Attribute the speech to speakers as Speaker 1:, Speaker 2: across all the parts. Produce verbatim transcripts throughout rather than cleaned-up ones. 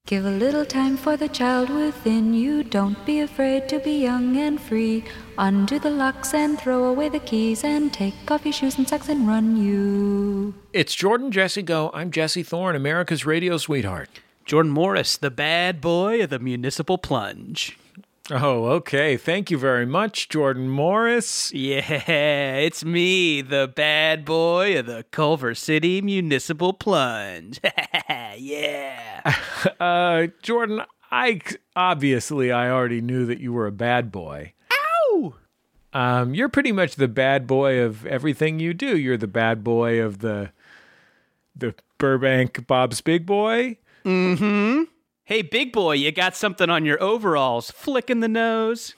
Speaker 1: Give a little time for the child within you. Don't be afraid to be young and free. Undo the locks and throw away the keys and take off your shoes and socks and run you.
Speaker 2: It's Jordan Jesse Go. I'm Jesse Thorne, America's radio sweetheart.
Speaker 3: Jordan Morris, the bad boy of the municipal plunge.
Speaker 2: Oh, okay. Thank you very much, Jordan Morris.
Speaker 3: Yeah, it's me, the bad boy of the Culver City Municipal Plunge. Yeah.
Speaker 2: Uh, Jordan, I obviously I already knew that you were a bad boy.
Speaker 3: Ow!
Speaker 2: Um, you're pretty much the bad boy of everything you do. You're the bad boy of the the Burbank Bob's Big Boy.
Speaker 3: Mm-hmm. Hey, big boy, you got something on your overalls. Flicking the nose.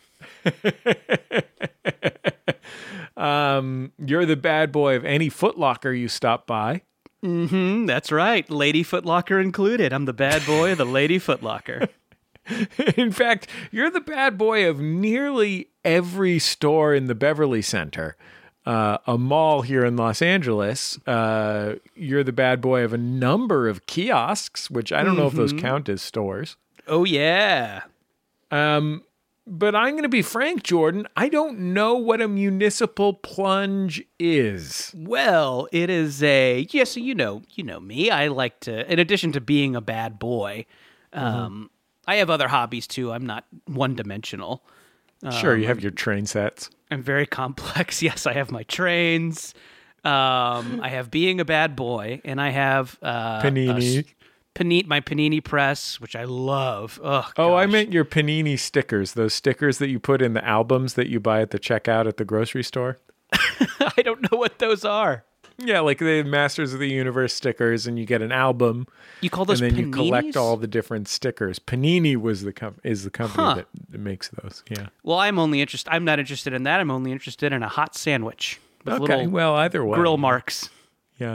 Speaker 2: um, you're the bad boy of any Foot Locker you stop by.
Speaker 3: Mm-hmm, that's right. Lady Foot Locker included. I'm the bad boy of the Lady Foot Locker.
Speaker 2: In fact, you're the bad boy of nearly every store in the Beverly Center. Uh, a mall here in Los Angeles. Uh, you're the bad boy of a number of kiosks, which I don't mm-hmm. know if those count as stores.
Speaker 3: Oh, yeah.
Speaker 2: Um, but I'm going to be frank, Jordan. I don't know what a municipal plunge is.
Speaker 3: Well, it is a... Yeah, so you know, you know me. I like to... In addition to being a bad boy, um, mm-hmm. I have other hobbies, too. I'm not one-dimensional.
Speaker 2: Sure,
Speaker 3: um,
Speaker 2: you have your train sets.
Speaker 3: I'm very complex. Yes, I have my trains. Um, I have being a bad boy, and I have uh,
Speaker 2: Panini,
Speaker 3: a, panini, my Panini press, which I love. Oh,
Speaker 2: oh, I
Speaker 3: gosh.
Speaker 2: meant your Panini stickers. Those stickers that you put in the albums that you buy at the checkout at the grocery store.
Speaker 3: I don't know what those are.
Speaker 2: Yeah, like the Masters of the Universe stickers, and you get an album.
Speaker 3: You call those
Speaker 2: and then
Speaker 3: Paninis?
Speaker 2: You collect all the different stickers. Panini was the com- is the company
Speaker 3: huh.
Speaker 2: that, that makes those. Yeah.
Speaker 3: Well, I'm only interested. I'm not interested in that. I'm only interested in a hot sandwich with
Speaker 2: okay.
Speaker 3: little
Speaker 2: well, either way,
Speaker 3: grill marks.
Speaker 2: Yeah.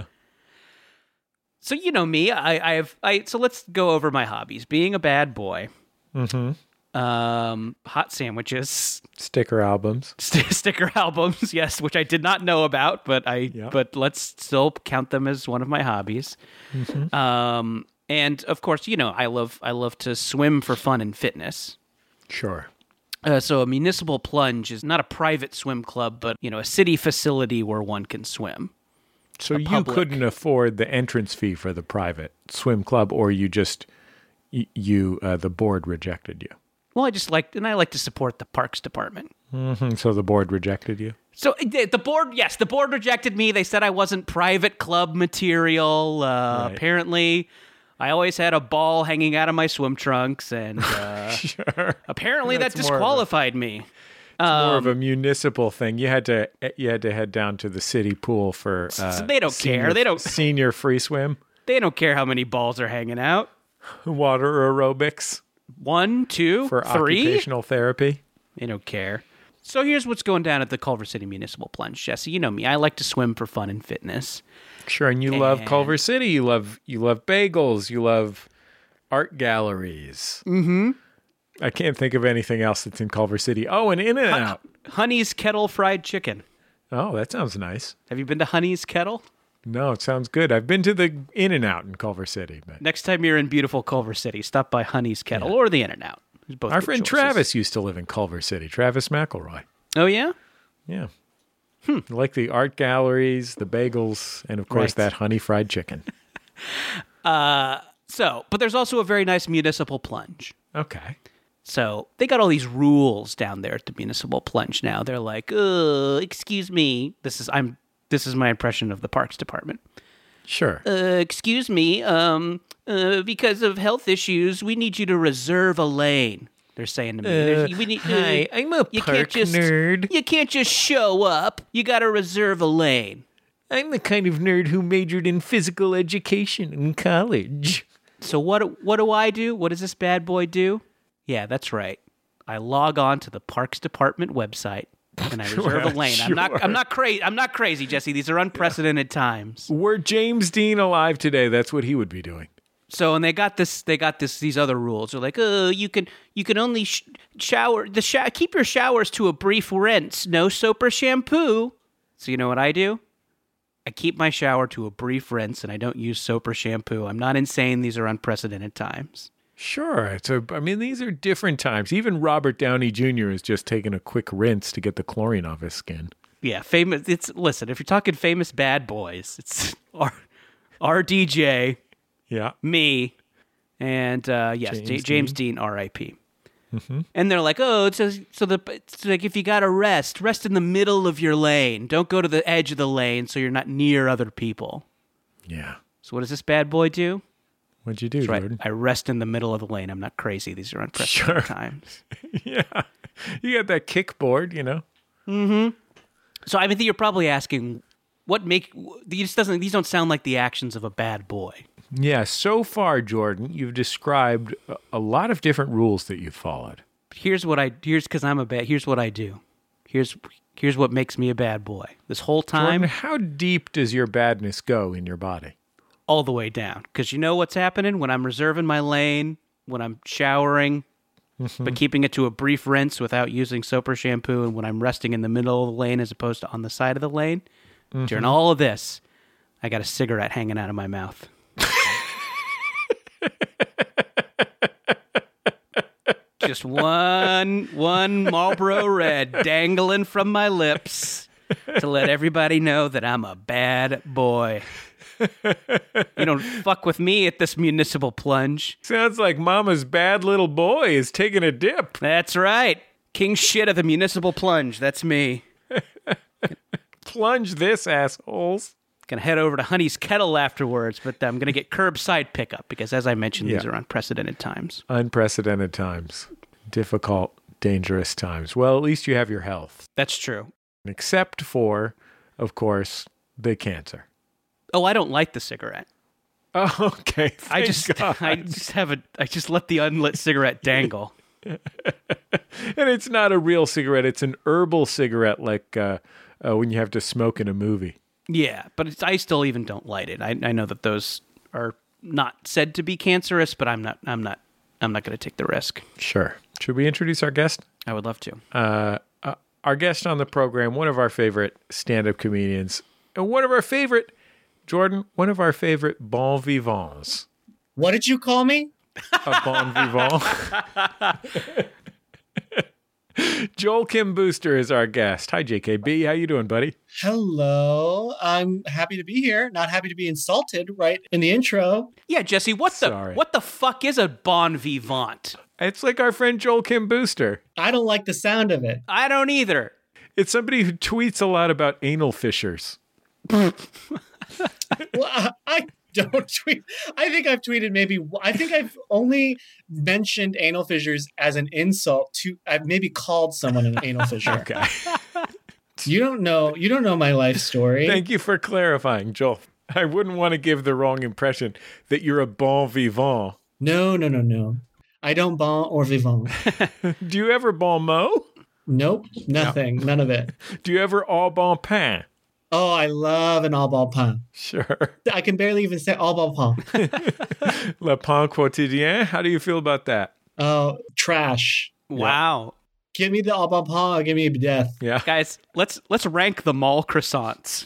Speaker 3: So you know me. I, I have. I so let's go over my hobbies. Being a bad boy.
Speaker 2: Mm-hmm.
Speaker 3: Um, hot sandwiches,
Speaker 2: sticker albums,
Speaker 3: St- sticker albums, yes, which I did not know about, but I,
Speaker 2: yep.
Speaker 3: but let's still count them as one of my hobbies.
Speaker 2: Mm-hmm.
Speaker 3: Um, and of course, you know, I love, I love to swim for fun and fitness.
Speaker 2: Sure.
Speaker 3: Uh, so a municipal plunge is not a private swim club, but you know, a city facility where one can swim.
Speaker 2: So
Speaker 3: a
Speaker 2: you
Speaker 3: public.
Speaker 2: couldn't afford the entrance fee for the private swim club, or you just, you, uh, the board rejected you.
Speaker 3: Well, I just like, and I like to support the Parks Department.
Speaker 2: Mm-hmm. So the board rejected you?
Speaker 3: So the board, yes, the board rejected me. They said I wasn't private club material. Uh,
Speaker 2: right.
Speaker 3: Apparently, I always had a ball hanging out of my swim trunks, and uh,
Speaker 2: sure.
Speaker 3: apparently
Speaker 2: That's
Speaker 3: that disqualified
Speaker 2: a,
Speaker 3: me.
Speaker 2: It's
Speaker 3: um,
Speaker 2: more of a municipal thing. You had to you had to head down to the city pool for. Uh,
Speaker 3: so they don't
Speaker 2: senior,
Speaker 3: care. They don't
Speaker 2: senior free swim.
Speaker 3: They don't care how many balls are hanging out.
Speaker 2: Water aerobics.
Speaker 3: One, two,
Speaker 2: for
Speaker 3: three.
Speaker 2: Occupational therapy.
Speaker 3: They don't care. So here's what's going down at the Culver City Municipal Plunge, Jesse. You know me. I like to swim for fun and fitness.
Speaker 2: Sure, and you
Speaker 3: and...
Speaker 2: love Culver City. You love you love bagels. You love art galleries.
Speaker 3: Mm-hmm.
Speaker 2: I can't think of anything else that's in Culver City. Oh, and In-N-Out.
Speaker 3: Honey's Kettle Fried Chicken.
Speaker 2: Oh, that sounds nice.
Speaker 3: Have you been to Honey's Kettle?
Speaker 2: No, it sounds good. I've been to the In-N-Out in Culver City. But...
Speaker 3: Next time you're in beautiful Culver City, stop by Honey's Kettle yeah. or the In-N-Out. Both
Speaker 2: Our friend
Speaker 3: choices.
Speaker 2: Travis used to live in Culver City. Travis McElroy.
Speaker 3: Oh, yeah?
Speaker 2: Yeah.
Speaker 3: Hmm.
Speaker 2: I like the art galleries, the bagels, and of course
Speaker 3: right.
Speaker 2: that honey fried chicken.
Speaker 3: uh, so, but there's also a very nice municipal plunge.
Speaker 2: Okay.
Speaker 3: So they got all these rules down there at the municipal plunge now. They're like, uh, excuse me. This is I'm this is my impression of the Parks Department.
Speaker 2: Sure.
Speaker 3: Uh, excuse me. Um, uh, because of health issues, we need you to reserve a lane. They're saying to me,
Speaker 2: uh,
Speaker 3: we need, uh,
Speaker 2: "Hi, I'm a
Speaker 3: you
Speaker 2: park
Speaker 3: can't just,
Speaker 2: nerd.
Speaker 3: You can't just show up. You got to reserve a lane."
Speaker 2: I'm the kind of nerd who majored in physical education in college.
Speaker 3: So what? What do I do? What does this bad boy do? Yeah, that's right. I log on to the Parks Department website and I reserve well, a lane. Sure. I'm not. I'm not crazy. I'm not crazy, Jesse. These are unprecedented times.
Speaker 2: Were James Dean alive today, that's what he would be doing.
Speaker 3: So, and they got this. They got this. These other rules. They're like, oh, you can. You can only sh- shower. The sh- keep your showers to a brief rinse. No soap or shampoo. So you know what I do? I keep my shower to a brief rinse, and I don't use soap or shampoo. I'm not insane. These are unprecedented times.
Speaker 2: Sure. It's a, I mean, these are different times. Even Robert Downey Junior is just taking a quick rinse to get the chlorine off his skin.
Speaker 3: Yeah, famous. It's listen. If you're talking famous bad boys, it's R, R D J,
Speaker 2: Yeah.
Speaker 3: me, and uh, yes,
Speaker 2: James
Speaker 3: James, James
Speaker 2: Dean.
Speaker 3: Dean, R I P And they're like, oh, it's a, so the it's like if you got to rest, rest in the middle of your lane. Don't go to the edge of the lane so you're not near other people.
Speaker 2: Yeah.
Speaker 3: So what does this bad boy do?
Speaker 2: What'd you do,
Speaker 3: That's right.
Speaker 2: Jordan?
Speaker 3: I rest in the middle of the lane. I'm not crazy. These are unprecedented
Speaker 2: Sure.
Speaker 3: times.
Speaker 2: Yeah. You got that kickboard, you know?
Speaker 3: So I think you're probably asking, what make these doesn't these don't sound like the actions of a bad boy.
Speaker 2: Yeah. So far, Jordan, you've described a- a lot of different rules that you've followed.
Speaker 3: Here's what I here's because I'm a bad. Here's what I do. Here's here's what makes me a bad boy. This whole time,
Speaker 2: Jordan, how deep does your badness go in your body?
Speaker 3: all the way down. Because you know what's happening when I'm reserving my lane, when I'm showering, but keeping it to a brief rinse without using soap or shampoo, and when I'm resting in the middle of the lane as opposed to on the side of the lane. During all of this, I got a cigarette hanging out of my mouth. Just one one Marlboro Red dangling from my lips to let everybody know that I'm a bad boy. You don't fuck with me at this municipal plunge.
Speaker 2: Sounds like Mama's bad little boy is taking a dip.
Speaker 3: That's right. King shit of the municipal plunge. That's me.
Speaker 2: Plunge this, assholes.
Speaker 3: Gonna head over to Honey's Kettle afterwards, but I'm gonna get curbside pickup because, as I mentioned, these
Speaker 2: Yeah.
Speaker 3: are unprecedented times.
Speaker 2: Unprecedented times. Difficult, dangerous times. Well, at least you have your health.
Speaker 3: That's true.
Speaker 2: Except for, of course, the cancer.
Speaker 3: Oh, I don't light the cigarette.
Speaker 2: Oh, okay.
Speaker 3: I
Speaker 2: Thank
Speaker 3: just,
Speaker 2: God.
Speaker 3: I just have a, I just let the unlit cigarette dangle.
Speaker 2: And it's not a real cigarette. It's an herbal cigarette, like uh, uh, when you have to smoke in a movie.
Speaker 3: Yeah, but it's, I still even don't light it. I, I know that those are not said to be cancerous, but I'm not, I'm not, I'm not going to take the risk.
Speaker 2: Sure. Should we introduce our guest?
Speaker 3: I would love to.
Speaker 2: Uh, uh, our guest on the program, one of our favorite stand-up comedians, and one of our favorite, Jordan, one of our favorite bon vivants.
Speaker 4: What did you call me?
Speaker 2: A bon vivant. Joel Kim Booster is our guest. Hi, J K B. How you doing, buddy?
Speaker 4: Hello. I'm happy to be here. Not happy to be insulted right in the intro.
Speaker 3: Yeah, Jesse, what the,
Speaker 2: Sorry.
Speaker 3: what the fuck is a bon vivant?
Speaker 2: It's like our friend Joel Kim Booster.
Speaker 4: I don't like the sound of it.
Speaker 3: I don't either.
Speaker 2: It's somebody who tweets a lot about anal fissures.
Speaker 4: Well, I, I don't tweet. I think I've tweeted maybe, I think I've only mentioned anal fissures as an insult to, I've maybe called someone an anal fissure.
Speaker 2: Okay.
Speaker 4: You don't know, you don't know my life story.
Speaker 2: Thank you for clarifying, Joel. I wouldn't want to give the wrong impression that you're a bon vivant.
Speaker 4: No, no, no, no. I don't bon or vivant.
Speaker 2: Do you ever bon mot?
Speaker 4: Nope, nothing, none of it.
Speaker 2: Do you ever au bon pain?
Speaker 4: Oh, I love an all ball pain.
Speaker 2: Sure.
Speaker 4: I can barely even say all ball pain.
Speaker 2: Le pain quotidien? How do you feel about that?
Speaker 4: Oh, trash.
Speaker 3: Wow.
Speaker 4: Give me the all ball pain or give me death.
Speaker 2: Yeah.
Speaker 3: Guys, let's let's rank the mall croissants.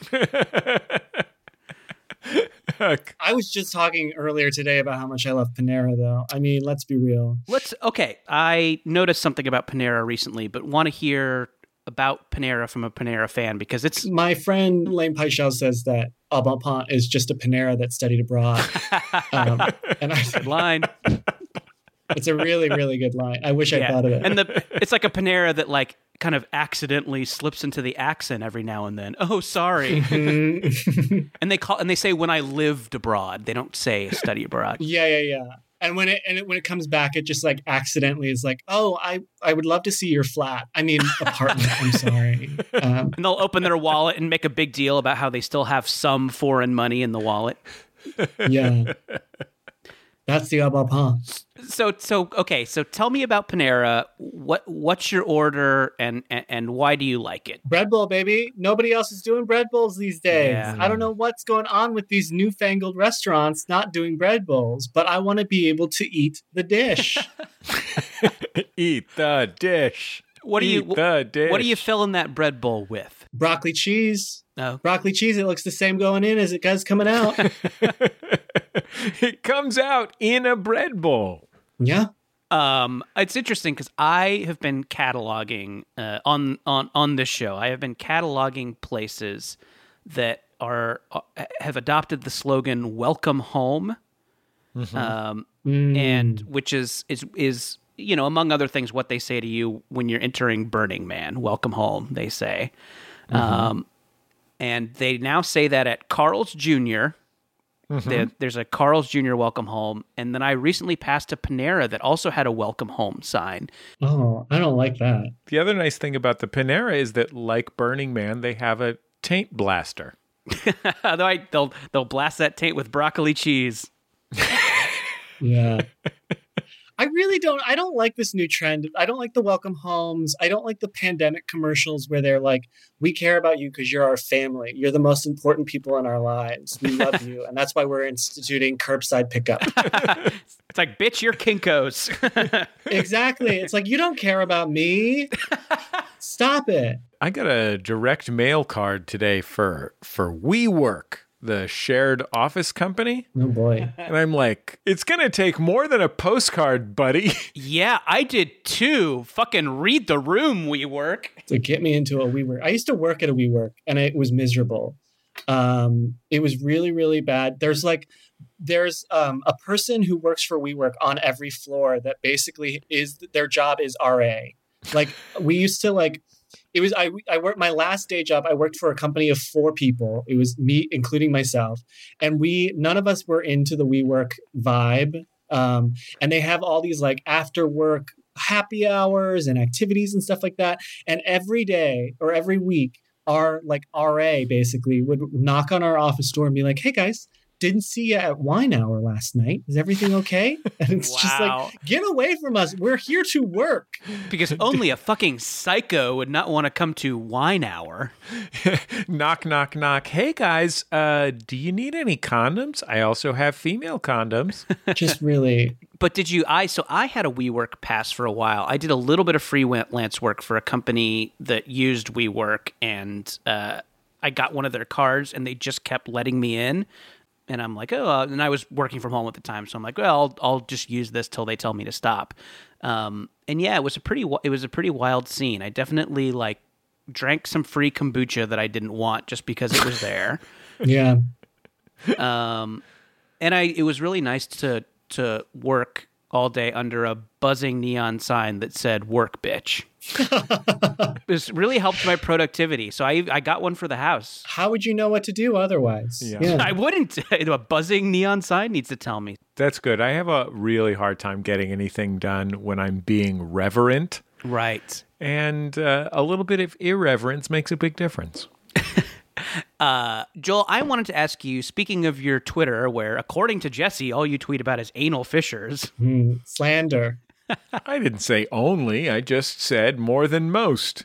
Speaker 4: I was just talking earlier today about how much I love Panera, though. I mean, let's be real.
Speaker 3: Let's okay. I noticed something about Panera recently, but want to hear about Panera from a Panera fan because it's
Speaker 4: My friend Lane Peichel says that au bon pain is just a Panera that studied abroad. um, and I,
Speaker 3: line.
Speaker 4: it's a really, really good line. I wish I
Speaker 3: Yeah.
Speaker 4: thought of it.
Speaker 3: And the it's like a Panera that like kind of accidentally slips into the accent every now and then. Oh, sorry.
Speaker 4: Mhm.
Speaker 3: and they call and they say when I lived abroad. They don't say study abroad.
Speaker 4: yeah, yeah, yeah. And when it and it, when it comes back, it just like accidentally is like, oh, I, I would love to see your flat. I mean, apartment. I'm sorry. Um,
Speaker 3: And they'll open their wallet and make a big deal about how they still have some foreign money in the wallet.
Speaker 4: yeah. That's the au bon pain.
Speaker 3: So so okay, so tell me about Panera. What what's your order and and, and why do you like it?
Speaker 4: Bread bowl, baby. Nobody else is doing bread bowls these days.
Speaker 3: Yeah.
Speaker 4: I don't know what's going on with these newfangled restaurants not doing bread bowls, but I want to be able to eat the dish.
Speaker 2: Eat the dish.
Speaker 3: What do you
Speaker 2: Eat the dish.
Speaker 3: what are you filling that bread bowl with?
Speaker 4: Broccoli cheese.
Speaker 3: Oh.
Speaker 4: Broccoli cheese, it looks the same going in as it does coming out.
Speaker 2: It comes out in a bread bowl.
Speaker 4: Yeah.
Speaker 3: Um, it's interesting because I have been cataloging uh, on on on this show. I have been cataloging places that are uh, have adopted the slogan "Welcome Home," mm-hmm. um, mm. and which is is is you know, among other things, what they say to you when you're entering Burning Man. Welcome home, they say. Mm-hmm. Um, and they now say that at Carl's Junior Mm-hmm. There, there's a Carl's Junior welcome home. And then I recently passed a Panera that also had a welcome home sign.
Speaker 4: Oh, I don't like that.
Speaker 2: The other nice thing about the Panera is that, like Burning Man, they have a taint blaster.
Speaker 3: they'll, they'll blast that taint with broccoli cheese.
Speaker 4: Yeah. I really don't, I don't like this new trend. I don't like the welcome homes. I don't like the pandemic commercials where they're like, we care about you because you're our family. You're the most important people in our lives. We love you. And that's why we're instituting curbside pickup.
Speaker 3: It's like, bitch, you're Kinko's.
Speaker 4: Exactly. It's like, you don't care about me. Stop it.
Speaker 2: I got a direct mail card today for, for WeWork, the shared office company.
Speaker 4: Oh boy.
Speaker 2: And I'm like, it's going to take more than a postcard, buddy.
Speaker 3: Yeah, I did too. Fucking read the room, WeWork.
Speaker 4: To get me into a WeWork. I used to work at a WeWork and it was miserable. Um, it was really, really bad. There's like, there's um, a person who works for WeWork on every floor that basically is, their job is R A. Like we used to like, It was I. I worked my last day job. I worked for a company of four people. It was me, including myself, and we. None of us were into the WeWork vibe. Um, and they have all these like after work happy hours and activities and stuff like that. And every day or every week, our like R A basically would knock on our office door and be like, "Hey guys, didn't see you at wine hour last night. Is everything okay?" And it's
Speaker 3: wow.
Speaker 4: just like, get away from us. We're here to work.
Speaker 3: Because only a fucking psycho would not want to come to wine hour.
Speaker 2: Knock, knock, knock. Hey guys, uh, do you need any condoms? I also have female condoms.
Speaker 4: Just really.
Speaker 3: But did you, I, so I had a WeWork pass for a while. I did a little bit of freelance work for a company that used WeWork, and uh, I got one of their cards and they just kept letting me in. And I'm like, oh, uh, and I was working from home at the time, so I'm like, well, I'll, I'll just use this till they tell me to stop. Um, and yeah, it was a pretty, it was a pretty wild scene. I definitely like drank some free kombucha that I didn't want just because it was there.
Speaker 4: Yeah.
Speaker 3: Um, and I, it was really nice to to work all day under a buzzing neon sign that said "Work, bitch." This really helped my productivity. So I I got one for the house.
Speaker 4: How would you know what to do otherwise?
Speaker 2: Yeah.
Speaker 4: Yeah.
Speaker 3: I wouldn't. A buzzing neon sign needs to tell me.
Speaker 2: That's good. I have a really hard time getting anything done when I'm being reverent.
Speaker 3: Right.
Speaker 2: And uh, a little bit of irreverence makes a big difference.
Speaker 3: Uh, Joel, I wanted to ask you, speaking of your Twitter, where according to Jesse, all you tweet about is anal fissures.
Speaker 4: Mm, slander.
Speaker 2: I didn't say only. I just said more than most.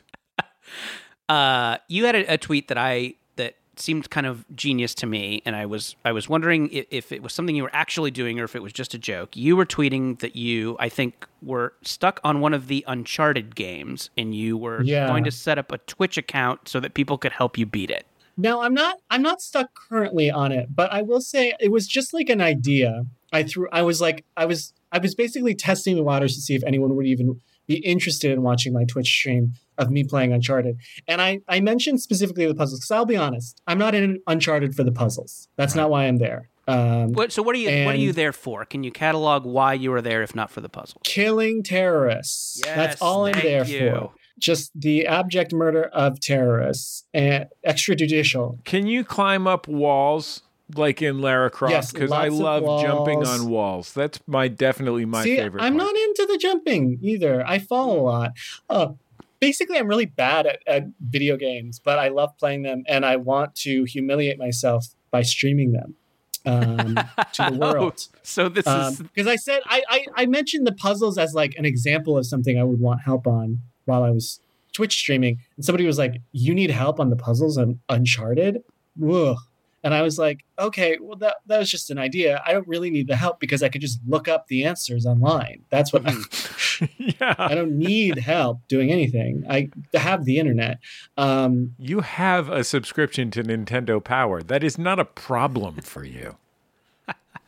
Speaker 3: Uh, you had a, a tweet that I that seemed kind of genius to me, and I was I was wondering if, if it was something you were actually doing or if it was just a joke. You were tweeting that you, I think, were stuck on one of the Uncharted games, and you were
Speaker 4: Yeah.
Speaker 3: going to set up a Twitch account so that people could help you beat it.
Speaker 4: Now I'm not I'm not stuck currently on it, but I will say it was just like an idea. I threw I was like I was I was basically testing the waters to see if anyone would even be interested in watching my Twitch stream of me playing Uncharted. And I, I mentioned specifically the puzzles because I'll be honest, I'm not in Uncharted for the puzzles. That's right. Not why I'm there. Um,
Speaker 3: what, so what are you what are you there for? Can you catalog why you were there if not for the puzzle?
Speaker 4: Killing terrorists.
Speaker 3: Yes,
Speaker 4: That's all I'm there
Speaker 3: you.
Speaker 4: for. Just the abject murder of terrorists and extrajudicial.
Speaker 2: Can you climb up walls like in Lara Croft?
Speaker 4: Yes,
Speaker 2: because I
Speaker 4: lots of
Speaker 2: love
Speaker 4: walls.
Speaker 2: jumping on walls. That's my definitely my
Speaker 4: See,
Speaker 2: favorite
Speaker 4: I'm
Speaker 2: part.
Speaker 4: not into the jumping either. I fall a lot. Uh, basically, I'm really bad at, at video games, but I love playing them, and I want to humiliate myself by streaming them um, to the world.
Speaker 3: Oh, so this
Speaker 4: Um,
Speaker 3: is
Speaker 4: because I said I, I I mentioned the puzzles as like an example of something I would want help on while I was Twitch streaming, and somebody was like, "You need help on the puzzles on Uncharted?" Whoa. And I was like, okay, well, that that was just an idea. I don't really need the help because I could just look up the answers online. That's what I,
Speaker 2: Yeah.
Speaker 4: I don't need help doing anything. I have the internet. Um,
Speaker 2: You have a subscription to Nintendo Power. That is not a problem for you.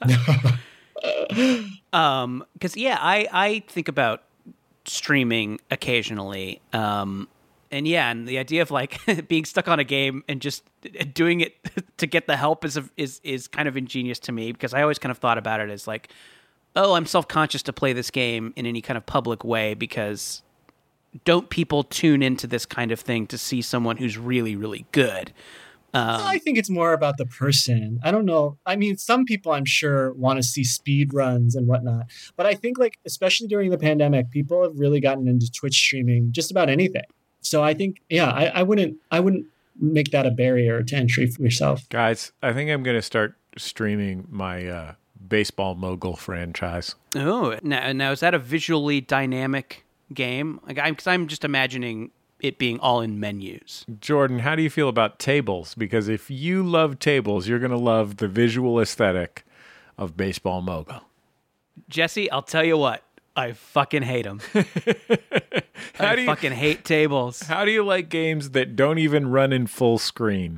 Speaker 3: um, because yeah, I I think about streaming occasionally. Um, and yeah, and the idea of like being stuck on a game and just doing it to get the help is is is kind of ingenious to me, because I always kind of thought about it as like, oh, I'm self-conscious to play this game in any kind of public way, because don't people tune into this kind of thing to see someone who's really, really good? Um,
Speaker 4: I think it's more about the person. I don't know. I mean, some people I'm sure want to see speed runs and whatnot. But I think, like, especially during the pandemic, people have really gotten into Twitch streaming, just about anything. So I think, yeah, I, I wouldn't I wouldn't make that a barrier to entry for yourself.
Speaker 2: Guys, I think I'm going to start streaming my uh, Baseball Mogul franchise.
Speaker 3: Oh, now, now is that a visually dynamic game? Like, I'm, 'cause I'm just imagining it being all in menus.
Speaker 2: Jordan, how do you feel about tables? Because if you love tables, you're going to love the visual aesthetic of Baseball Mogul.
Speaker 3: Jesse, I'll tell you what, I fucking hate them. I
Speaker 2: you,
Speaker 3: fucking hate tables.
Speaker 2: How do you like games that don't even run in full screen?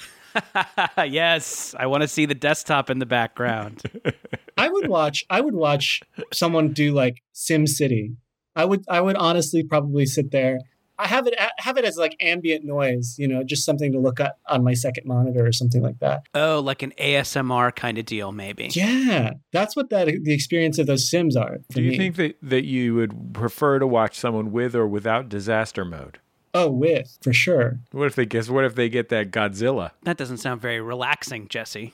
Speaker 3: Yes, I want to see the desktop in the background.
Speaker 4: I would watch I would watch someone do like Sim City. I would I would honestly probably sit there. I have it have it as like ambient noise, you know, just something to look at on my second monitor or something like that.
Speaker 3: Oh, like an A S M R kind of deal, maybe.
Speaker 4: Yeah, that's what that the experience of those Sims are.
Speaker 2: Do you
Speaker 4: me.
Speaker 2: think that, that you would prefer to watch someone with or without disaster mode?
Speaker 4: Oh, with, for sure.
Speaker 2: What if they guess? What if they get that Godzilla?
Speaker 3: That doesn't sound very relaxing, Jesse.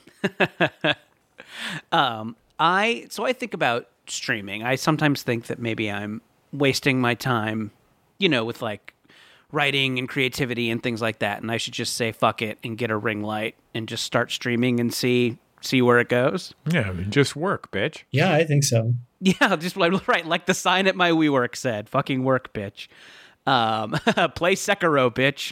Speaker 3: um, I so I think about streaming. I sometimes think that maybe I'm wasting my time, you know, with like writing and creativity and things like that, and I should just say fuck it and get a ring light and just start streaming and see see where it goes.
Speaker 2: Yeah, I mean, just work, bitch.
Speaker 4: Yeah, I think so.
Speaker 3: Yeah, just like right, like the sign at my WeWork said, "Fucking work, bitch." Um, play Sekiro, bitch.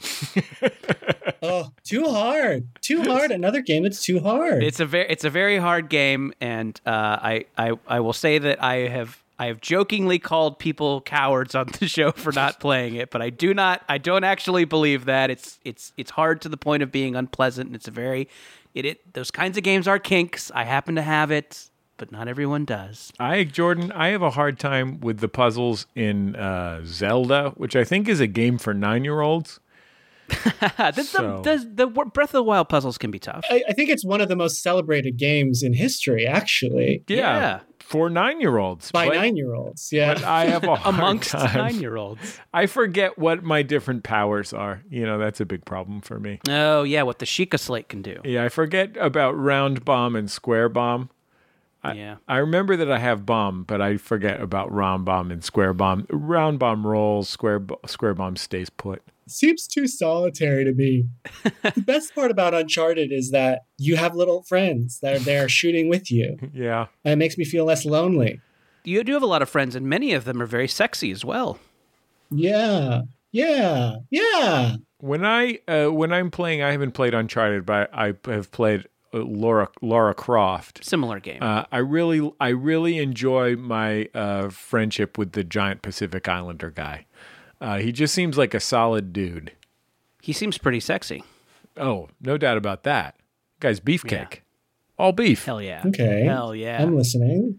Speaker 4: Oh, too hard, too hard. Another game that's too hard.
Speaker 3: It's a very, it's a very hard game, and uh, I, I, I will say that I have, I have jokingly called people cowards on the show for not playing it, but I do not, I don't actually believe that. It's, it's, it's hard to the point of being unpleasant, and it's a very, it, it, those kinds of games are kinks. I happen to have it, but not everyone does.
Speaker 2: I, Jordan, I have a hard time with the puzzles in uh, Zelda, which I think is a game for nine-year-olds.
Speaker 3: the,
Speaker 2: So-
Speaker 3: the, the, the Breath of the Wild puzzles can be tough.
Speaker 4: I, I think it's one of the most celebrated games in history, actually,
Speaker 2: Yeah,
Speaker 3: Yeah.
Speaker 2: for nine-year-olds.
Speaker 4: by
Speaker 2: but,
Speaker 4: nine-year-olds. Yeah.
Speaker 2: but I have a hard
Speaker 3: Amongst
Speaker 2: time.
Speaker 3: nine-year-olds.
Speaker 2: I forget what my different powers are. You know, that's a big problem for me.
Speaker 3: Oh, yeah, what the Sheikah Slate can do.
Speaker 2: Yeah, I forget about round bomb and square bomb. I,
Speaker 3: Yeah.
Speaker 2: I remember that I have bomb, but I forget about round bomb and square bomb. Round bomb rolls, square bo- square bomb stays put.
Speaker 4: Seems too solitary to me. The best part about Uncharted is that you have little friends that are there shooting with you.
Speaker 2: Yeah.
Speaker 4: And it makes me feel less lonely.
Speaker 3: You do have a lot of friends, and many of them are very sexy as well.
Speaker 4: Yeah. Yeah. Yeah.
Speaker 2: When I uh, when I'm playing, I haven't played Uncharted, but I have played uh, Laura Laura Croft.
Speaker 3: Similar game.
Speaker 2: Uh, I really I really enjoy my uh, friendship with the giant Pacific Islander guy. Uh, he just seems like a solid dude.
Speaker 3: he seems pretty sexy.
Speaker 2: Oh, no doubt about that. Guy's beefcake.
Speaker 3: Yeah.
Speaker 2: All beef.
Speaker 3: Hell yeah.
Speaker 4: Okay.
Speaker 3: Hell yeah.
Speaker 4: I'm listening.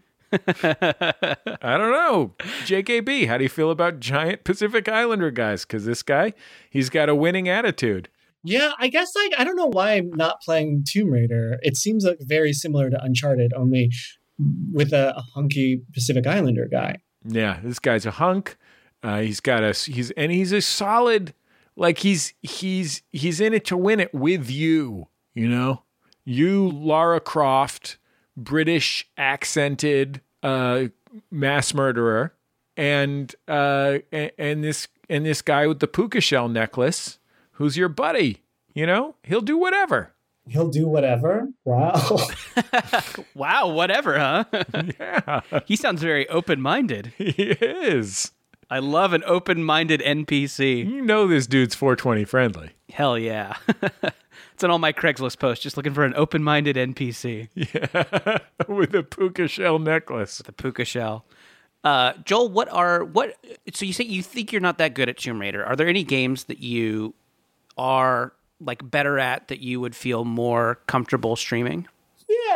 Speaker 2: I don't know. J K B, how do you feel about giant Pacific Islander guys? Because this guy, he's got a winning attitude.
Speaker 4: Yeah, I guess like I don't know why I'm not playing Tomb Raider. It seems like very similar to Uncharted, only with a, a hunky Pacific Islander guy.
Speaker 2: Yeah, this guy's a hunk. Uh, he's got a he's and he's a solid, like he's he's he's in it to win it with you. You know, you Lara Croft, British accented uh, mass murderer, and uh, and, and this and this guy with the puka shell necklace, who's your buddy. You know, he'll do whatever.
Speaker 4: He'll do whatever. Wow.
Speaker 3: Wow, whatever, huh?
Speaker 2: Yeah,
Speaker 3: He sounds very open-minded.
Speaker 2: he is.
Speaker 3: I love an open-minded N P C.
Speaker 2: You know this dude's four twenty friendly.
Speaker 3: Hell yeah. It's on all my Craigslist posts, just looking for an open-minded N P C.
Speaker 2: Yeah, with a puka shell necklace.
Speaker 3: The puka shell. Uh, Joel, what are what? So you say you think you're not that good at Tomb Raider. Are there any games that you are like better at that you would feel more comfortable streaming?
Speaker 4: Yeah,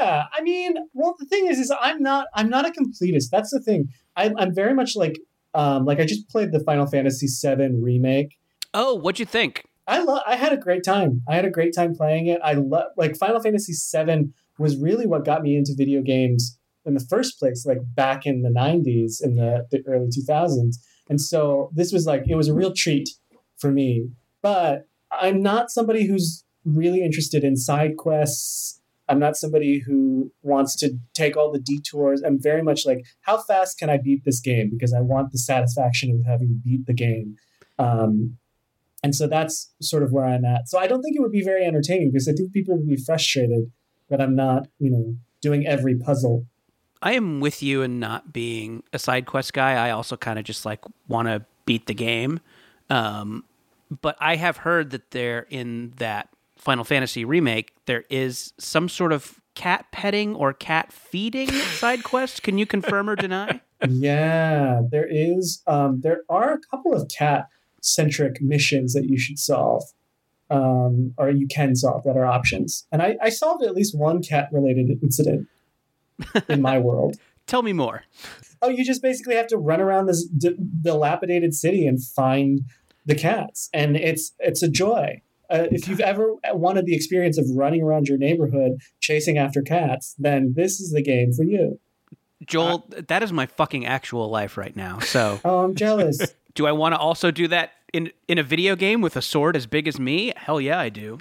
Speaker 4: Yeah, I mean, well, the thing is, is I'm not, I'm not a completist. That's the thing. I'm, I'm very much like, um, like I just played the Final Fantasy seven remake.
Speaker 3: Oh, what'd you think?
Speaker 4: I love. I had a great time. I had a great time playing it. I love like Final Fantasy seven was really what got me into video games in the first place, like back in the nineties, in the, the early two thousands. And so this was like, it was a real treat for me. But I'm not somebody who's really interested in side quests. I'm not somebody who wants to take all the detours. I'm very much like, how fast can I beat this game? Because I want the satisfaction of having beat the game. Um, and so that's sort of where I'm at. So I don't think it would be very entertaining because I think people would be frustrated that I'm not, you know, doing every puzzle.
Speaker 3: I am with you in not being a side quest guy. I also kind of just like want to beat the game. Um, but I have heard that there in that Final Fantasy remake, there is some sort of cat petting or cat feeding side quest. Can you confirm or deny?
Speaker 4: Yeah, there is. Um, there are a couple of cat-centric missions that you should solve, um, or you can solve that are options. And I, I solved at least one cat-related incident in my world.
Speaker 3: Tell me more.
Speaker 4: Oh, you just basically have to run around this d- dilapidated city and find the cats, and it's it's a joy. Uh, if you've ever wanted the experience of running around your neighborhood chasing after cats, then this is the game for you.
Speaker 3: Joel, uh, that is my fucking actual life right now. So,
Speaker 4: oh, I'm jealous.
Speaker 3: Do I want to also do that in in a video game with a sword as big as me? Hell yeah, I do.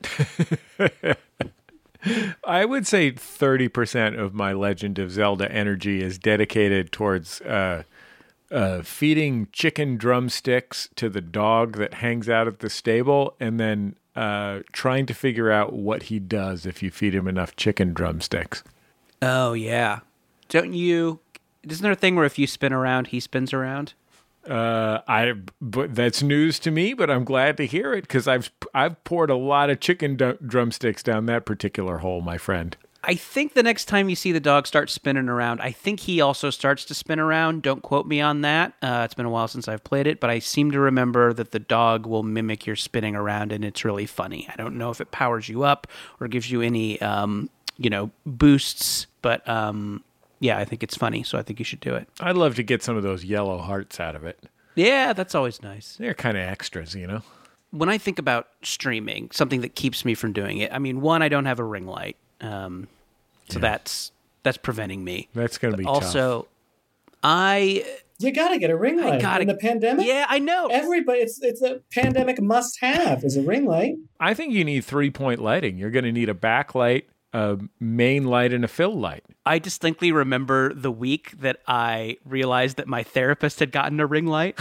Speaker 2: I would say thirty percent of my Legend of Zelda energy is dedicated towards uh, uh, feeding chicken drumsticks to the dog that hangs out at the stable, and then uh, trying to figure out what he does if you feed him enough chicken drumsticks.
Speaker 3: Oh, yeah. Don't you... Isn't there a thing where if you spin around, he spins around?
Speaker 2: Uh, I but that's news to me, but I'm glad to hear it because I've I've poured a lot of chicken d- drumsticks down that particular hole, my friend.
Speaker 3: I think the next time you see the dog start spinning around, I think he also starts to spin around. Don't quote me on that. Uh, it's been a while since I've played it, but I seem to remember that the dog will mimic your spinning around, and it's really funny. I don't know if it powers you up or gives you any, um, you know, boosts, but um, yeah, I think it's funny, so I think you should do it.
Speaker 2: I'd love to get some of those yellow hearts out of it.
Speaker 3: Yeah, that's always nice.
Speaker 2: They're kind of extras, you know?
Speaker 3: When I think about streaming, something that keeps me from doing it, I mean, one, I don't have a ring light. Um, so yeah. that's that's preventing me.
Speaker 2: That's going to be
Speaker 3: also,
Speaker 2: tough.
Speaker 3: I...
Speaker 4: You got to get a ring light
Speaker 3: gotta,
Speaker 4: in the pandemic.
Speaker 3: Yeah, I know.
Speaker 4: Everybody, it's it's a pandemic must-have is a ring light.
Speaker 2: I think you need three-point lighting. You're going to need a backlight, a main light, and a fill light.
Speaker 3: I distinctly remember the week that I realized that my therapist had gotten a ring light.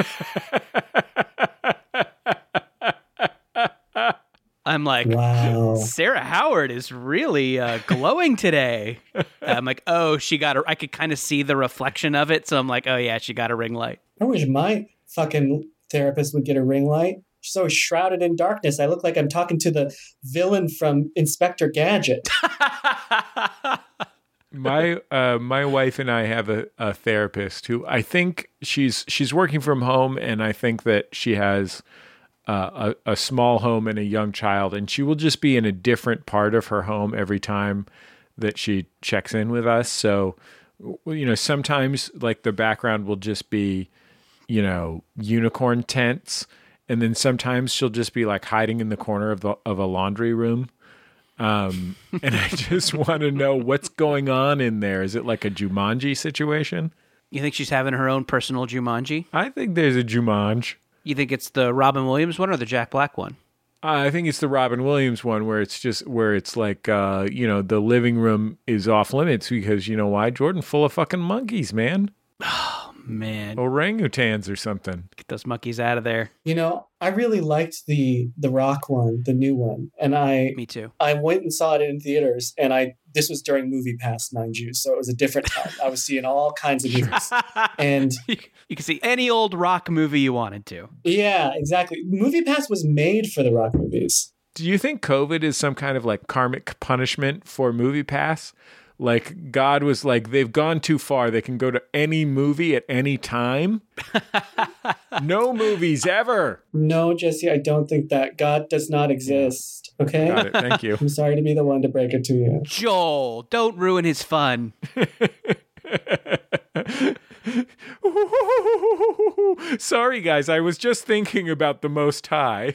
Speaker 3: I'm like,
Speaker 4: wow.
Speaker 3: Sarah Howard is really uh, glowing today. I'm like, oh, she got a, I could kind of see the reflection of it. So I'm like, oh yeah, she got a ring light.
Speaker 4: I wish my fucking therapist would get a ring light. So shrouded in darkness, I look like I'm talking to the villain from Inspector Gadget.
Speaker 2: my uh, my wife and I have a, a therapist who I think she's she's working from home, and I think that she has uh, a, a small home and a young child, and she will just be in a different part of her home every time that she checks in with us. So, you know, sometimes like the background will just be, you know, unicorn tents. And then sometimes she'll just be like hiding in the corner of the of a laundry room. Um, and I just want to know what's going on in there. Is it like a Jumanji situation?
Speaker 3: You think she's having her own personal Jumanji?
Speaker 2: I think there's a Jumanji.
Speaker 3: You think it's the Robin Williams one or the Jack Black one?
Speaker 2: Uh, I think it's the Robin Williams one where it's just where it's like, uh, you know, the living room is off limits because, you know why? Jordan, full of fucking monkeys, man.
Speaker 3: Oh, man.
Speaker 2: Orangutans or something.
Speaker 3: Get those monkeys out of there.
Speaker 4: You know, I really liked the the Rock one, the new one. And I
Speaker 3: Me too.
Speaker 4: I went and saw it in theaters, and I this was during Movie Pass, mind you, so it was a different time. I was seeing all kinds of movies. And
Speaker 3: you, you can see any old Rock movie you wanted to.
Speaker 4: Yeah, exactly. Movie Pass was made for the Rock movies.
Speaker 2: Do you think COVID is some kind of like karmic punishment for Movie Pass? Like God was like, they've gone too far. They can go to any movie at any time. No movies ever.
Speaker 4: No, Jesse, I don't think that. God does not exist. Okay?
Speaker 2: Got it. Thank you.
Speaker 4: I'm sorry to be the one to break it to you.
Speaker 3: Joel, don't ruin his fun.
Speaker 2: Sorry, guys. I was just thinking about the Most High.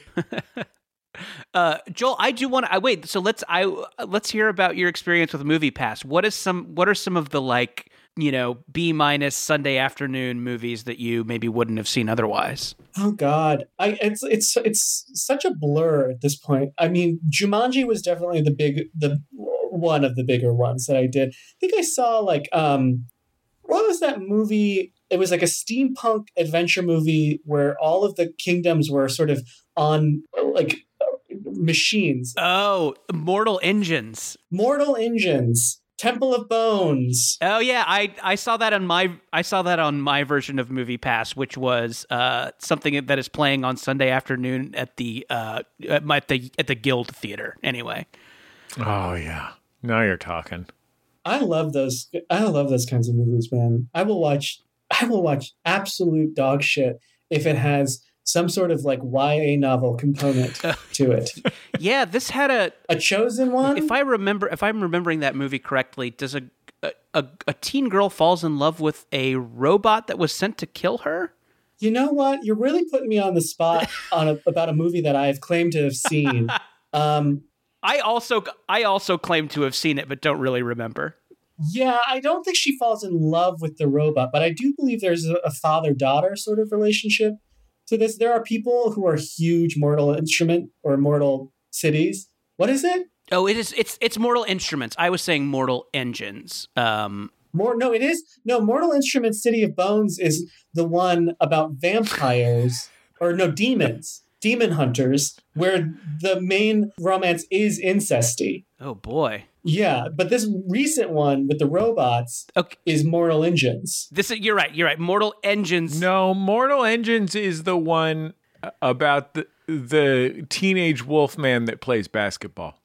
Speaker 3: Uh, Joel, I do want to. I wait. So let's. I let's hear about your experience with Movie Pass. What is some? What are some of the like you know B minus Sunday afternoon movies that you maybe wouldn't have seen otherwise?
Speaker 4: Oh God, I it's it's it's such a blur at this point. I mean, Jumanji was definitely the big the one of the bigger ones that I did. I think I saw like um, what was that movie? It was like a steampunk adventure movie where all of the kingdoms were sort of on like machines.
Speaker 3: Oh, Mortal Engines.
Speaker 4: Mortal Engines. Temple of Bones.
Speaker 3: Oh yeah, I, I saw that on my I saw that on my version of Movie Pass, which was uh, something that is playing on Sunday afternoon at the uh, at, my, at the at the Guild Theater. Anyway.
Speaker 2: Oh yeah, now you're talking.
Speaker 4: I love those. I love those kinds of movies, man. I will watch. I will watch absolute dog shit if it has some sort of like Y A novel component to it.
Speaker 3: Yeah, this had a
Speaker 4: a chosen one.
Speaker 3: If I remember, if I'm remembering that movie correctly, does a a, a teen girl falls in love with a robot that was sent to kill her?
Speaker 4: You know what? You're really putting me on the spot on a, about a movie that I have claimed to have seen. Um,
Speaker 3: I also I also claim to have seen it, but don't really remember.
Speaker 4: Yeah, I don't think she falls in love with the robot, but I do believe there's a, a father-daughter sort of relationship to this. There are people who are huge Mortal Instrument or Mortal Cities. What is it?
Speaker 3: Oh, it is. It's it's Mortal Instruments. I was saying Mortal Engines. Um,
Speaker 4: More no, it is no Mortal Instruments. City of Bones is the one about vampires or no demons, demon hunters, where the main romance is incesty.
Speaker 3: oh boy.
Speaker 4: Yeah, but this recent one with the robots
Speaker 3: Okay.
Speaker 4: is Mortal Engines.
Speaker 3: This is, you're right. You're right. Mortal Engines.
Speaker 2: No, Mortal Engines is the one about the the teenage wolfman that plays basketball.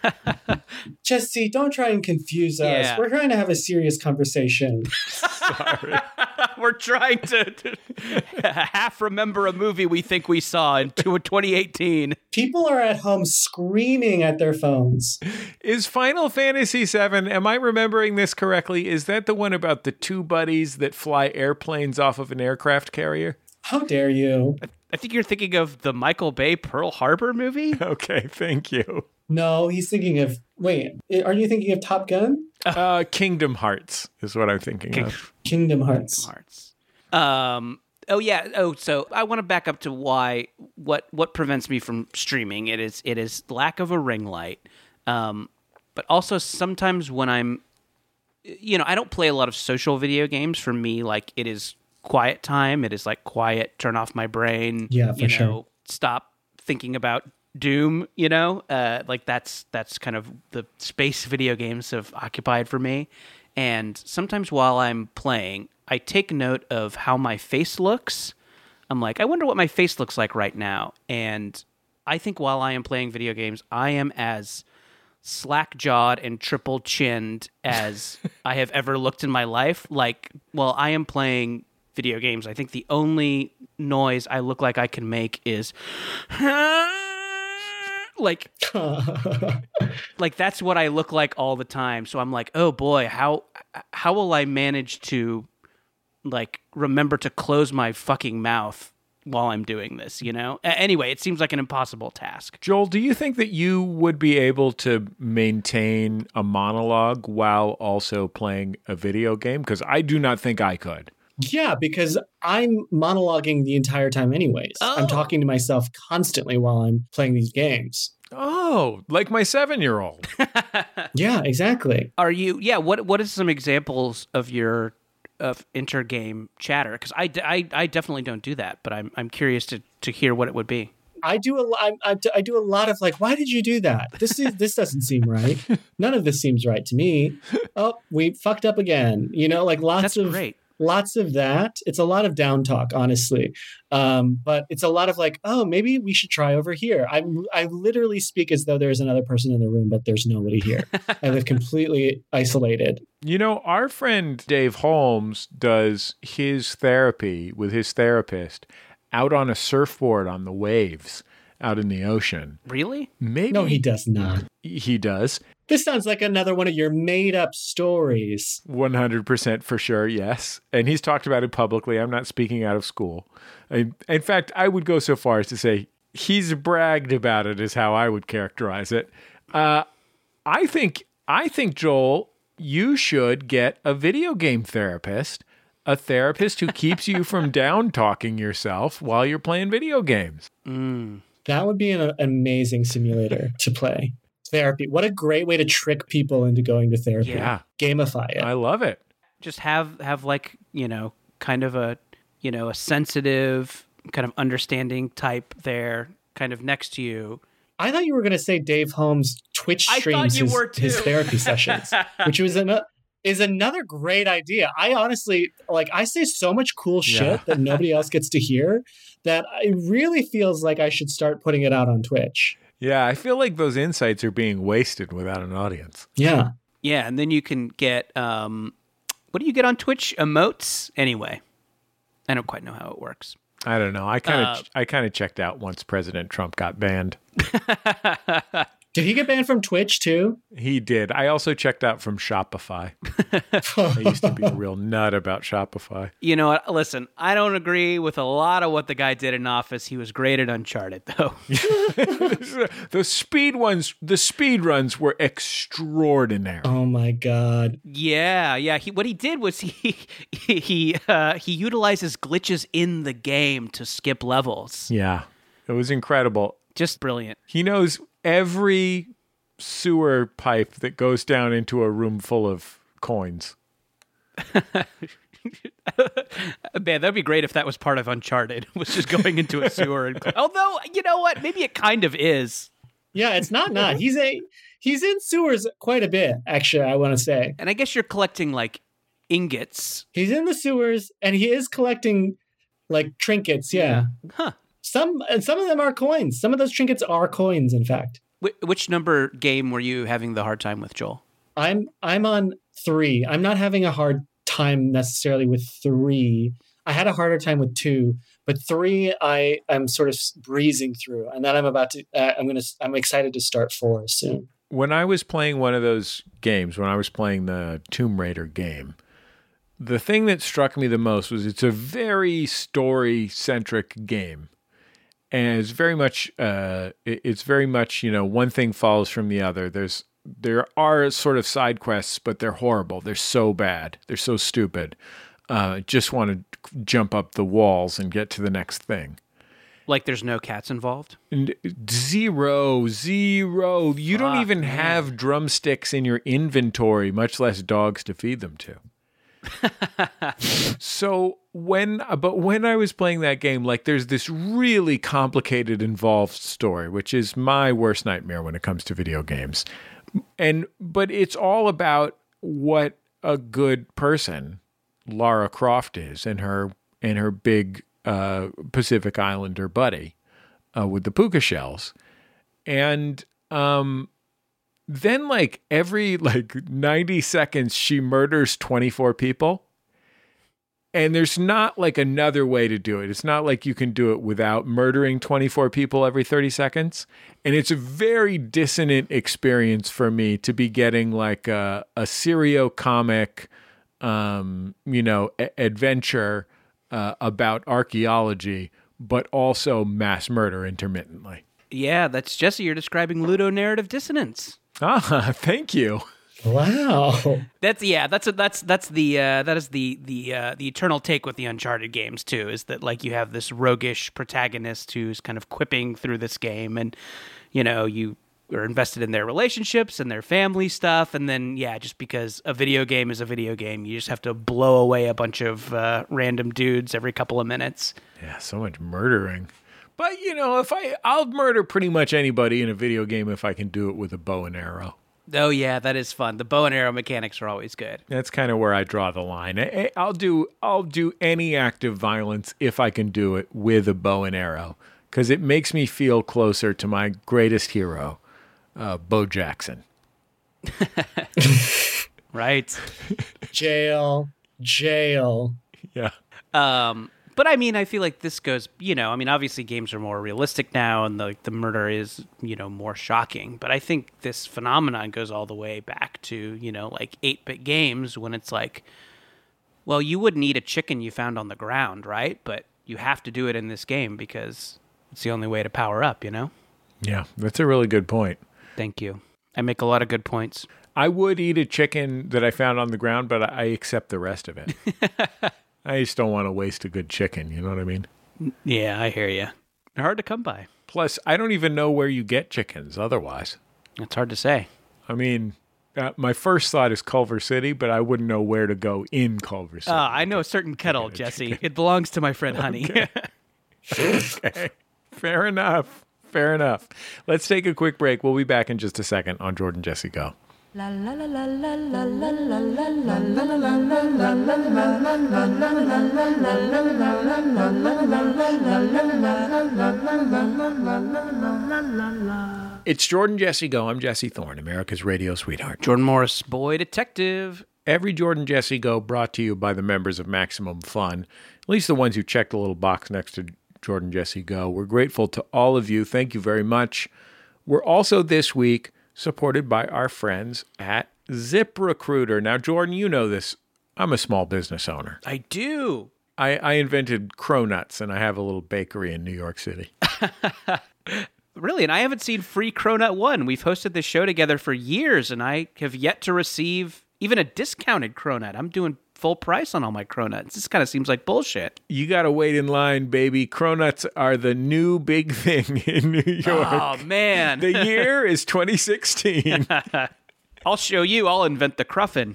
Speaker 4: Jesse, don't try and confuse us.
Speaker 3: Yeah.
Speaker 4: We're trying to have a serious conversation.
Speaker 2: Sorry.
Speaker 3: We're trying to, to half remember a movie we think we saw in twenty eighteen.
Speaker 4: People are at home screaming at their phones.
Speaker 2: Is Final Fantasy seven, am I remembering this correctly? Is that the one about the two buddies that fly airplanes off of an aircraft carrier?
Speaker 4: How dare you?
Speaker 3: I think you're thinking of the Michael Bay Pearl Harbor movie.
Speaker 2: Okay, thank you.
Speaker 4: No, he's thinking of, wait, are you thinking of Top Gun?
Speaker 2: Uh, Kingdom Hearts is what I'm thinking
Speaker 3: King-
Speaker 2: of.
Speaker 4: Kingdom Hearts.
Speaker 3: Hearts. Um. Oh yeah. Oh, so I want to back up to why what what prevents me from streaming. It is it is lack of a ring light. Um, but also sometimes when I'm, you know, I don't play a lot of social video games. For me, like it is quiet time. It is like quiet. Turn off my brain.
Speaker 4: Yeah, for
Speaker 3: you know,
Speaker 4: sure.
Speaker 3: Stop thinking about Doom. You know, uh, like that's that's kind of the space video games have occupied for me. And sometimes while I'm playing, I take note of how my face looks. I'm like, I wonder what my face looks like right now. And I think while I am playing video games, I am as slack-jawed and triple-chinned as I have ever looked in my life. Like, while I am playing video games, I think the only noise I look like I can make is... like like that's what I look like all the time. So I'm like, oh boy, how how will I manage to like remember to close my fucking mouth while I'm doing this, you know? A- anyway, it seems like an impossible task.
Speaker 2: Joel, do you think that you would be able to maintain a monologue while also playing a video game? Because I do not think I could.
Speaker 4: Yeah, because I'm monologuing the entire time anyways.
Speaker 3: Oh.
Speaker 4: I'm talking to myself constantly while I'm playing these games.
Speaker 2: Oh, like my seven-year-old.
Speaker 4: Yeah, exactly.
Speaker 3: Are you yeah, what what is some examples of your of intergame chatter? Because I, I, I definitely don't do that, but I'm I'm curious to, to hear what it would be.
Speaker 4: I do a lot. I, I do a lot of like, why did you do that? This is this doesn't seem right. None of this seems right to me. Oh, we fucked up again. You know, like lots
Speaker 3: That's
Speaker 4: of
Speaker 3: great.
Speaker 4: lots of that. It's a lot of down talk, honestly. Um, but it's a lot of like, oh, maybe we should try over here. I I literally speak as though there's another person in the room, but there's nobody here. I live completely isolated.
Speaker 2: You know, our friend Dave Holmes does his therapy with his therapist out on a surfboard on the waves. out in the ocean.
Speaker 3: Really?
Speaker 2: Maybe
Speaker 4: No, he does not.
Speaker 2: he does.
Speaker 4: This sounds like another one of your made-up stories.
Speaker 2: one hundred percent for sure, yes. And he's talked about it publicly. I'm not speaking out of school. I, in fact, I would go so far as to say he's bragged about it is how I would characterize it. Uh, I think, I think, Joel, you should get a video game therapist, a therapist who keeps you from down-talking yourself while you're playing video games.
Speaker 3: Mm.
Speaker 4: That would be an amazing simulator to play. Therapy. What a great way to trick people into going to therapy.
Speaker 2: Yeah.
Speaker 4: Gamify it.
Speaker 2: I love it.
Speaker 3: Just have have like, you know, kind of a, you know, a sensitive, kind of understanding type there, kind of next to you.
Speaker 4: I thought you were going to say Dave Holmes Twitch
Speaker 3: I
Speaker 4: streams
Speaker 3: thought you
Speaker 4: his,
Speaker 3: were too.
Speaker 4: his therapy sessions, which was an, is another great idea. I honestly, like, I say so much cool shit
Speaker 2: Yeah.
Speaker 4: that nobody else gets to hear that it really feels like I should start putting it out on Twitch.
Speaker 2: Yeah, I feel like those insights are being wasted without an audience.
Speaker 4: Yeah.
Speaker 3: Yeah, and then you can get um what do you get on Twitch? Emotes? Anyway. I don't quite know how it works.
Speaker 2: I don't know. I kind of
Speaker 3: Uh,
Speaker 2: I kind of checked out once President Trump got banned.
Speaker 4: Did he get banned from Twitch too?
Speaker 2: He did. I also checked out from Shopify. I used to be a real nut about Shopify.
Speaker 3: You know what? Listen, I don't agree with a lot of what the guy did in Office. He was great at Uncharted, though.
Speaker 2: The speed ones, the speed runs were extraordinary.
Speaker 4: Oh my God.
Speaker 3: Yeah, yeah. He what he did was he he uh, he utilizes glitches in the game to skip levels.
Speaker 2: Yeah, it was incredible.
Speaker 3: Just brilliant.
Speaker 2: He knows every sewer pipe that goes down into a room full of coins.
Speaker 3: Man, that'd be great if that was part of Uncharted. Was just going into a sewer and although you know what, maybe it kind of is.
Speaker 4: Yeah, it's not not. He's a he's in sewers quite a bit, actually, I want to say.
Speaker 3: And I guess you're collecting like ingots.
Speaker 4: He's in the sewers and he is collecting like trinkets, yeah.
Speaker 3: Huh.
Speaker 4: Some and some of them are coins. Some of those trinkets are coins, in fact.
Speaker 3: Wh- which number game were you having the hard time with, Joel?
Speaker 4: I'm I'm on three. I'm not having a hard time necessarily with three. I had a harder time with two, but three I am sort of breezing through, and then I'm about to. Uh, I'm gonna. I'm excited to start four soon.
Speaker 2: When I was playing one of those games, when I was playing the Tomb Raider game, the thing that struck me the most was it's a very story-centric game. And it's very much, uh, it- it's very much, you know, one thing follows from the other. There's, there are sort of side quests, but they're horrible. They're so bad. They're so stupid. Uh, just want to jump up the walls and get to the next thing.
Speaker 3: Like there's no cats involved?
Speaker 2: And zero, zero. You don't
Speaker 3: Fuck,
Speaker 2: even
Speaker 3: man.
Speaker 2: have drumsticks in your inventory, much less dogs to feed them to. So when, but when I was playing that game, like there's this really complicated, involved story, which is my worst nightmare when it comes to video games. And, but it's all about what a good person Lara Croft is and her, and her big uh, Pacific Islander buddy uh, with the puka shells. And, um, then like every like ninety seconds, she murders twenty-four people. And there's not like another way to do it. It's not like you can do it without murdering twenty-four people every thirty seconds. And it's a very dissonant experience for me to be getting like a, a serio comic, um, you know, a- adventure uh, about archaeology, but also mass murder intermittently.
Speaker 3: Yeah, that's Jesse. You're describing ludonarrative dissonance.
Speaker 2: Ah, thank you.
Speaker 4: Wow.
Speaker 3: That's yeah. That's a, that's that's the uh, that is the the uh, the eternal take with the Uncharted games too. Is that like you have this roguish protagonist who's kind of quipping through this game, and you know you are invested in their relationships and their family stuff, and then yeah, just because a video game is a video game, you just have to blow away a bunch of uh, random dudes every couple of minutes.
Speaker 2: Yeah, so much murdering. But, you know, if I, I'll murder pretty much anybody in a video game if I can do it with a bow and arrow.
Speaker 3: Oh yeah, that is fun. The bow and arrow mechanics are always good.
Speaker 2: That's kind of where I draw the line. I, I'll do, I'll do any act of violence if I can do it with a bow and arrow, because it makes me feel closer to my greatest hero, uh, Bo Jackson.
Speaker 3: Right.
Speaker 4: Jail. Jail.
Speaker 2: Yeah.
Speaker 3: Um, But I mean, I feel like this goes, you know, I mean, obviously games are more realistic now and the the murder is, you know, more shocking. But I think this phenomenon goes all the way back to, you know, like eight-bit games when it's like, well, you wouldn't eat a chicken you found on the ground, right? But you have to do it in this game because it's the only way to power up, you know?
Speaker 2: Yeah, that's a really good point.
Speaker 3: Thank you. I make a lot of good points.
Speaker 2: I would eat a chicken that I found on the ground, but I accept the rest of it. I just don't want to waste a good chicken, you know what I mean?
Speaker 3: Yeah, I hear you. They're hard to come by.
Speaker 2: Plus, I don't even know where you get chickens otherwise.
Speaker 3: It's hard to say.
Speaker 2: I mean, uh, my first thought is Culver City, but I wouldn't know where to go in Culver City.
Speaker 3: Uh, I know a certain kettle, Jesse. It belongs to my friend Honey.
Speaker 2: Okay. Okay. Fair enough. Fair enough. Let's take a quick break. We'll be back in just a second on Jordan Jesse Go.
Speaker 1: La la la la la la la la la la la.
Speaker 2: It's Jordan Jesse Go. I'm Jesse Thorne, America's radio sweetheart.
Speaker 3: Jordan Morris, boy detective.
Speaker 2: Every Jordan Jesse Go brought to you by the members of Maximum Fun, at least the ones who checked the little box next to Jordan Jesse Go. We're grateful to all of you. Thank you very much. We're also this week supported by our friends at ZipRecruiter. Now, Jordan, you know this. I'm a small business owner.
Speaker 3: I do.
Speaker 2: I, I invented Cronuts, and I have a little bakery in New York City.
Speaker 3: Really? And I haven't seen Free Cronut One. We've hosted this show together for years, and I have yet to receive even a discounted cronut. I'm doing full price on all my cronuts. This kind of seems like bullshit.
Speaker 2: You got to wait in line, baby. Cronuts are the new big thing in New York.
Speaker 3: Oh, man.
Speaker 2: The year is twenty sixteen.
Speaker 3: I'll show you. I'll invent the Cruffin.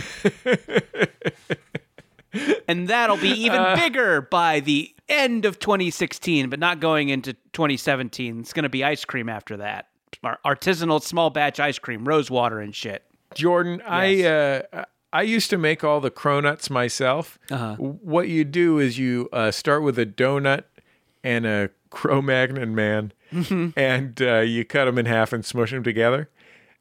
Speaker 3: And that'll be even uh, bigger by the end of twenty sixteen, but not going into twenty seventeen. It's going to be ice cream after that. Our artisanal small batch ice cream, rose water and shit.
Speaker 2: Jordan, yes. I... Uh, I used to make all the cronuts myself.
Speaker 3: Uh-huh.
Speaker 2: What you do is you uh, start with a donut and a Cro-Magnon man,
Speaker 3: mm-hmm.
Speaker 2: and uh, you cut them in half and smush them together.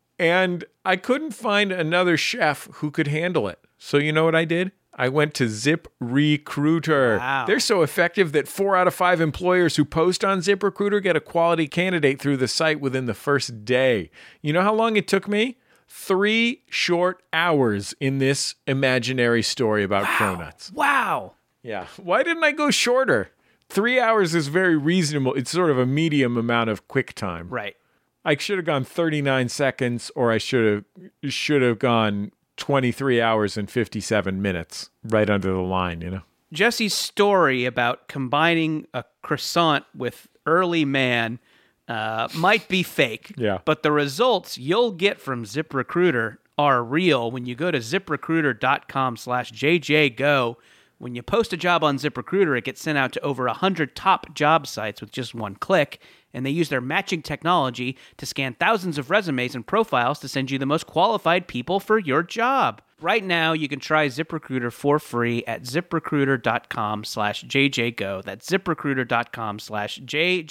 Speaker 2: And I couldn't find another chef who could handle it. So you know what I did? I went to ZipRecruiter.
Speaker 3: Wow.
Speaker 2: They're so effective that four out of five employers who post on ZipRecruiter get a quality candidate through the site within the first day. You know how long it took me? Three short hours in this imaginary story about
Speaker 3: wow.
Speaker 2: cronuts.
Speaker 3: Wow.
Speaker 2: Yeah. Why didn't I go shorter? Three hours is very reasonable. It's sort of a medium amount of quick time.
Speaker 3: Right.
Speaker 2: I should have gone thirty-nine seconds, or I should have should have gone twenty-three hours and fifty-seven minutes right under the line, you know?
Speaker 3: Jesse's story about combining a croissant with early man Uh, might be fake,
Speaker 2: yeah.
Speaker 3: but the results you'll get from ZipRecruiter are real when you go to ZipRecruiter.com slash JJGo. When you post a job on ZipRecruiter, it gets sent out to over one hundred top job sites with just one click, and they use their matching technology to scan thousands of resumes and profiles to send you the most qualified people for your job. Right now, you can try ZipRecruiter for free at ZipRecruiter.com slash JJGo. That's ZipRecruiter.com slash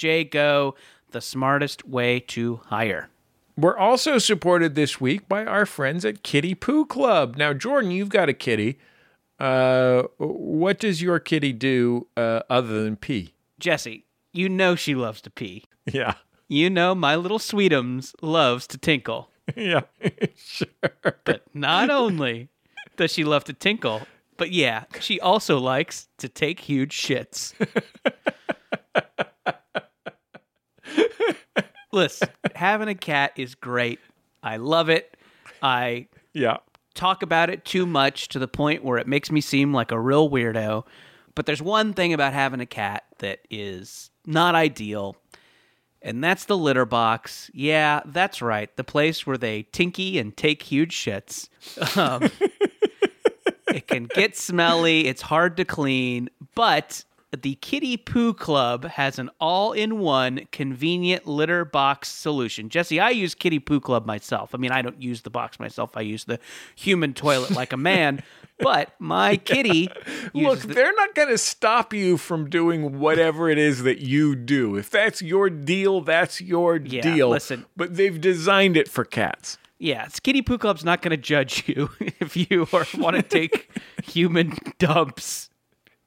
Speaker 3: JJGo. The smartest way to hire.
Speaker 2: We're also supported this week by our friends at Kitty Poo Club. Now, Jordan, you've got a kitty. Uh, what does your kitty do uh, other than pee?
Speaker 3: Jesse, you know she loves to pee.
Speaker 2: Yeah.
Speaker 3: You know my little Sweetums loves to tinkle.
Speaker 2: Yeah, sure.
Speaker 3: But not only does she love to tinkle, but yeah, she also likes to take huge shits. Listen, having a cat is great. I love it. I
Speaker 2: yeah.
Speaker 3: talk about it too much to the point where it makes me seem like a real weirdo. But there's one thing about having a cat that is not ideal, and that's the litter box. Yeah, that's right. The place where they tinky and take huge shits. Um, it can get smelly. It's hard to clean, but the Kitty Poo Club has an all-in-one convenient litter box solution. Jesse, I use Kitty Poo Club myself. I mean, I don't use the box myself. I use the human toilet like a man. But my kitty
Speaker 2: Look,
Speaker 3: the-
Speaker 2: they're not going to stop you from doing whatever it is that you do. If that's your deal, that's your
Speaker 3: yeah,
Speaker 2: deal.
Speaker 3: Listen,
Speaker 2: but they've designed it for cats.
Speaker 3: Yeah, Kitty Poo Club's not going to judge you if you or want to take human dumps.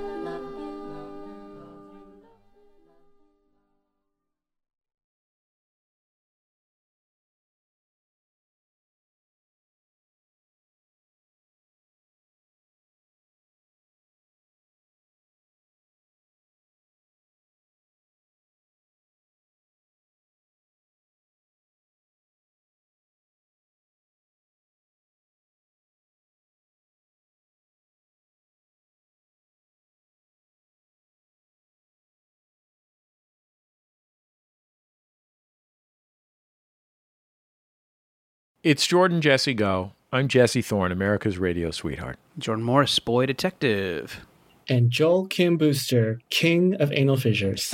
Speaker 2: It's Jordan Jesse Go. I'm Jesse Thorne, America's radio sweetheart.
Speaker 3: Jordan Morris, boy detective.
Speaker 4: And Joel Kim Booster, king of anal fissures.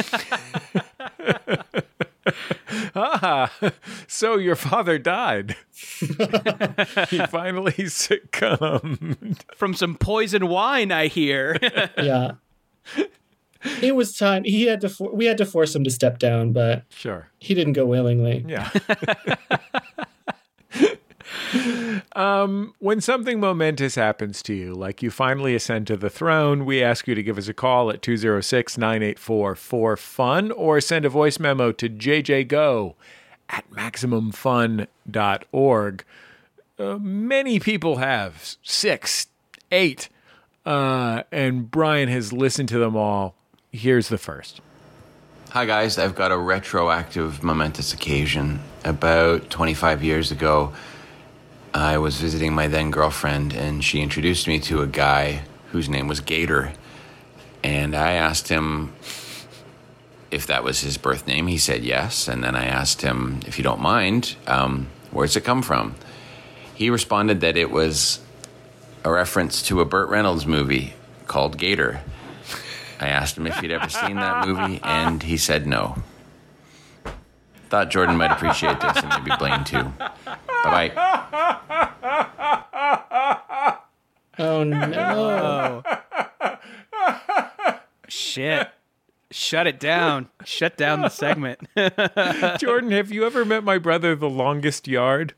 Speaker 2: Ah, so your father died. He finally succumbed.
Speaker 3: From some poison wine, I hear.
Speaker 4: Yeah. It was time. He had to. For- we had to force him to step down, but
Speaker 2: Sure.
Speaker 4: he didn't go willingly.
Speaker 2: Yeah. um, when something momentous happens to you, like you finally ascend to the throne, we ask you to give us a call at two oh six, nine eight four, four fun or send a voice memo to j j go at maximum fun dot org. Uh, many people have, six, eight, uh, and Brian has listened to them all. Here's the first.
Speaker 5: Hi guys, I've got a retroactive momentous occasion. About twenty-five years ago, I was visiting my then girlfriend and she introduced me to a guy whose name was Gator. And I asked him if that was his birth name. He said yes. And then I asked him, if you don't mind, um, where's it come from? He responded that it was a reference to a Burt Reynolds movie called Gator. I asked him if he'd ever seen that movie, and he said no. Thought Jordan might appreciate this and maybe Blaine too. Bye bye.
Speaker 4: Oh no.
Speaker 3: Shit. Shut it down. Shut down the segment.
Speaker 2: Jordan, have you ever met my brother, the longest yard?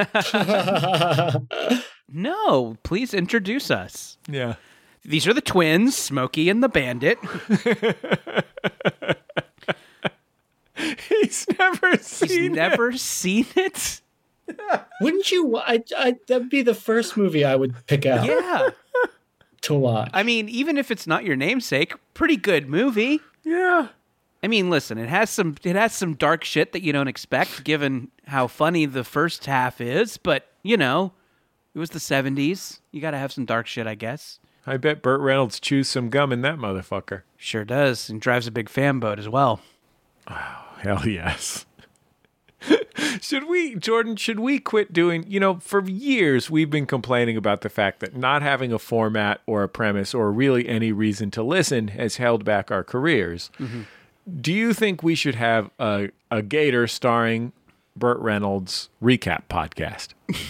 Speaker 3: No, please introduce us.
Speaker 2: Yeah.
Speaker 3: These are the twins, Smokey and the Bandit.
Speaker 2: He's never seen
Speaker 3: He's
Speaker 2: it.
Speaker 3: never seen it?
Speaker 4: Wouldn't you? I, I, that'd be the first movie I would pick out
Speaker 3: Yeah.
Speaker 4: to watch.
Speaker 3: I mean, even if it's not your namesake, pretty good movie.
Speaker 2: Yeah.
Speaker 3: I mean, listen, it has some it has some dark shit that you don't expect given how funny the first half is, but, you know, it was the seventies. You got to have some dark shit, I guess.
Speaker 2: I bet Burt Reynolds chews some gum in that motherfucker.
Speaker 3: Sure does, and drives a big fan boat as well.
Speaker 2: Hell yes. Should we, Jordan, should we quit doing, you know, for years we've been complaining about the fact that not having a format or a premise or really any reason to listen has held back our careers. Mm-hmm. Do you think we should have a, a Gator starring Burt Reynolds recap podcast?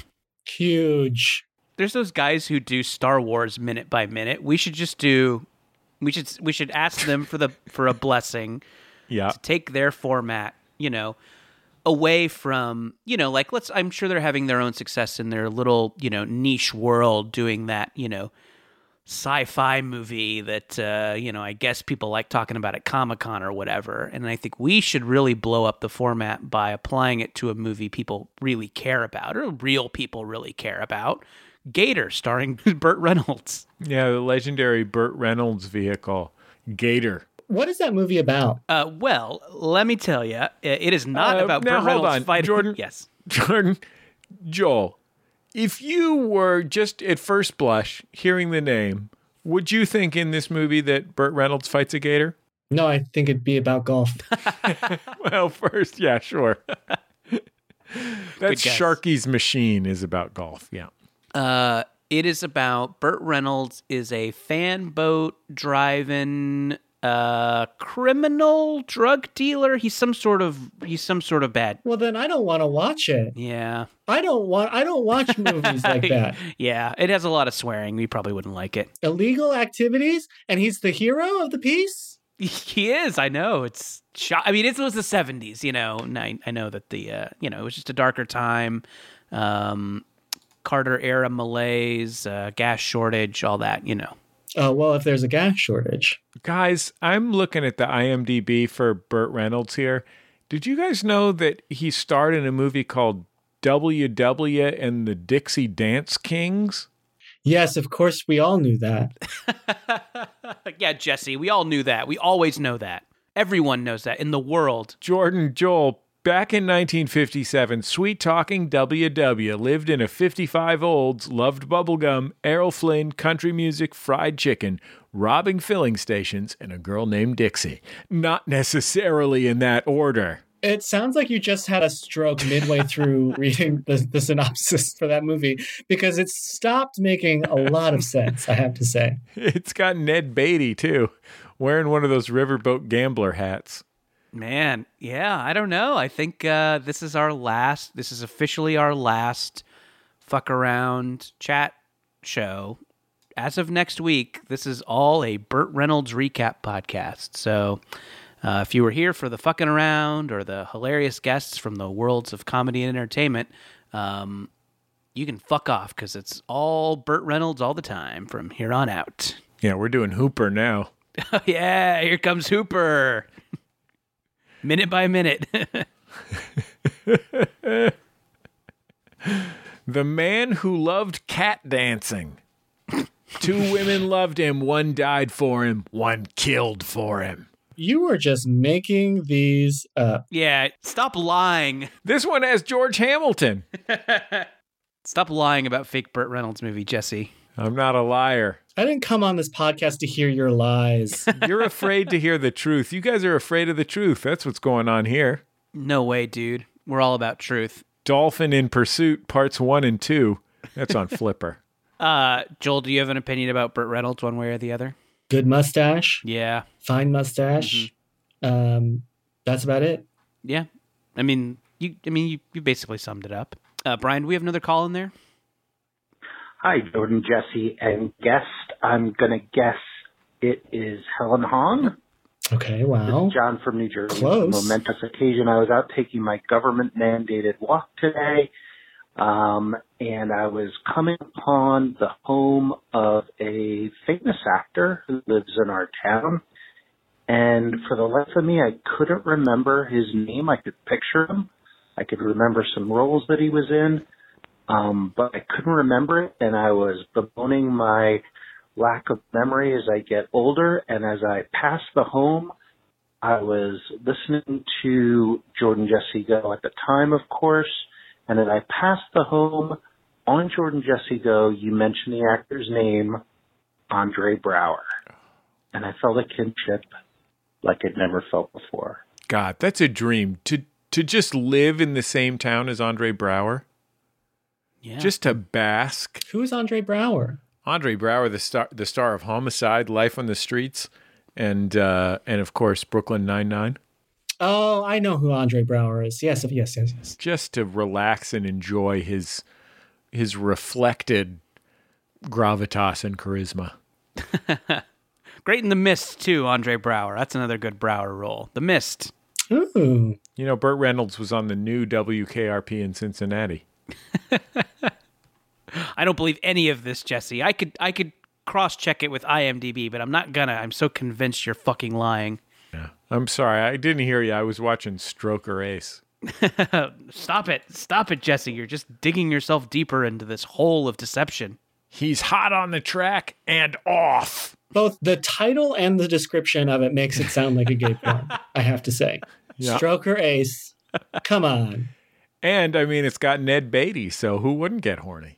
Speaker 4: Huge.
Speaker 3: There's those guys who do Star Wars minute by minute. We should just do we should we should ask them for the for a blessing.
Speaker 2: Yeah.
Speaker 3: To take their format, you know, away from, you know, like let's I'm sure they're having their own success in their little, you know, niche world doing that, you know, sci-fi movie that uh, you know, I guess people like talking about at Comic-Con or whatever. And I think we should really blow up the format by applying it to a movie people really care about or real people really care about. Gator starring Burt Reynolds.
Speaker 2: Yeah, the legendary Burt Reynolds vehicle, Gator.
Speaker 4: What is that movie about?
Speaker 3: Uh, well, let me tell you, it is not
Speaker 2: Uh,
Speaker 3: about
Speaker 2: now,
Speaker 3: Burt
Speaker 2: hold
Speaker 3: Reynolds
Speaker 2: on,
Speaker 3: fighting.
Speaker 2: Jordan.
Speaker 3: Yes.
Speaker 2: Jordan, Joel, if you were just at first blush hearing the name, would you think in this movie that Burt Reynolds fights a gator?
Speaker 4: No, I think it'd be about golf.
Speaker 2: Well, first, yeah, sure. That's
Speaker 3: guess.
Speaker 2: Sharky's Machine is about golf, yeah.
Speaker 3: Uh, it is about Burt Reynolds is a fan boat driving uh criminal drug dealer. He's some sort of he's some sort of bad.
Speaker 4: Well, then I don't want to watch it.
Speaker 3: Yeah.
Speaker 4: I don't want. I don't watch movies like that.
Speaker 3: Yeah, it has a lot of swearing. We probably wouldn't like it.
Speaker 4: Illegal activities, and he's the hero of the piece.
Speaker 3: He is. I know. It's. Sho- I mean, it was the seventies. You know, and I, I know that the. Uh, you know, it was just a darker time. Um, Carter era malaise, uh, gas shortage, all that. You know.
Speaker 4: Oh well, if there's a gas shortage,
Speaker 2: Guys, I'm looking at the I M D B for Burt Reynolds here. Did you guys know that he starred in a movie called W W and the Dixie Dance Kings?
Speaker 4: yes, of course, we all knew that.
Speaker 3: Yeah, Jesse. We all knew that. We always know that. Everyone knows that in the world.
Speaker 2: Jordan, Joel, back in nineteen fifty-seven, sweet-talking W W lived in a fifty-five olds, loved bubblegum, Errol Flynn, country music, fried chicken, robbing filling stations, and a girl named Dixie. Not necessarily in that order.
Speaker 4: It sounds like you just had a stroke midway through reading the, the synopsis for that movie because it stopped making a lot of sense, I have to say.
Speaker 2: It's got Ned Beatty, too, wearing one of those riverboat gambler hats.
Speaker 3: Man, yeah, I don't know. I think uh, this is our last, this is officially our last fuck around chat show. As of next week, this is all a Burt Reynolds recap podcast. So uh, if you were here for the fucking around or the hilarious guests from the worlds of comedy and entertainment, um, you can fuck off because it's all Burt Reynolds all the time from here on out.
Speaker 2: Yeah, we're doing Hooper now.
Speaker 3: Yeah, here comes Hooper. Minute by minute.
Speaker 2: The man who loved cat dancing. Two women loved him. One died for him. One killed for him.
Speaker 4: You were just making these up.
Speaker 3: Yeah, stop lying.
Speaker 2: This one has George Hamilton.
Speaker 3: Stop lying about fake Burt Reynolds movie, Jesse.
Speaker 2: I'm not a liar.
Speaker 4: I didn't come on this podcast to hear your lies.
Speaker 2: You're afraid to hear the truth. You guys are afraid of the truth. That's what's going on here.
Speaker 3: No way, dude. We're all about truth.
Speaker 2: Dolphin in Pursuit, parts one and two. That's on Flipper.
Speaker 3: Uh, Joel, do you have an opinion about Burt Reynolds one way or the other?
Speaker 4: Good mustache,
Speaker 3: Yeah.
Speaker 4: fine mustache. Um, that's about it.
Speaker 3: Yeah. I mean, you. I mean, you, you basically summed it up. Uh, Brian, do we have another call in there?
Speaker 6: Hi, Jordan, Jesse, and guest. I'm going to guess it is Helen Hong.
Speaker 4: Okay, wow.
Speaker 6: This is John from New Jersey.
Speaker 4: Close.
Speaker 6: It's a momentous occasion. I was out taking my government-mandated walk today, um, and I was coming upon the home of a famous actor who lives in our town. And for the life of me, I couldn't remember his name. I could picture him. I could remember some roles that he was in, um, but I couldn't remember it. And I was bemoaning my lack of memory as I get older. And as I passed the home, I was listening to Jordan Jesse Go at the time, of course. And as I passed the home on Jordan Jesse Go, you mentioned the actor's name, Andre Braugher. And I felt a kinship like I'd never felt before.
Speaker 2: God, that's a dream. To to just live in the same town as Andre Braugher.
Speaker 3: Yeah.
Speaker 2: Just to bask.
Speaker 4: Who is Andre Braugher?
Speaker 2: Andre Braugher, the star the star of Homicide, Life on the Streets, and uh, and of course Brooklyn Nine-Nine.
Speaker 4: Oh, I know who Andre Braugher is. Yes, yes, yes, yes.
Speaker 2: Just to relax and enjoy his his reflected gravitas and charisma.
Speaker 3: Great in The Mist, too, Andre Braugher. That's another good Braugher role. The Mist.
Speaker 4: Ooh.
Speaker 2: You know, Burt Reynolds was on the new W K R P in Cincinnati.
Speaker 3: I don't believe any of this, Jesse. I could I could cross-check it with I M D B, but I'm not gonna. I'm so convinced you're fucking lying.
Speaker 2: Yeah. I'm sorry, I didn't hear you. I was watching Stroker Ace.
Speaker 3: Stop it. Stop it, Jesse. You're just digging yourself deeper into this hole of deception.
Speaker 2: He's hot on the track and off.
Speaker 4: Both the title and the description of it makes it sound like a gay porn, I have to say.
Speaker 2: Yeah.
Speaker 4: Stroker Ace. Come on.
Speaker 2: And, I mean, it's got Ned Beatty, so who wouldn't get horny?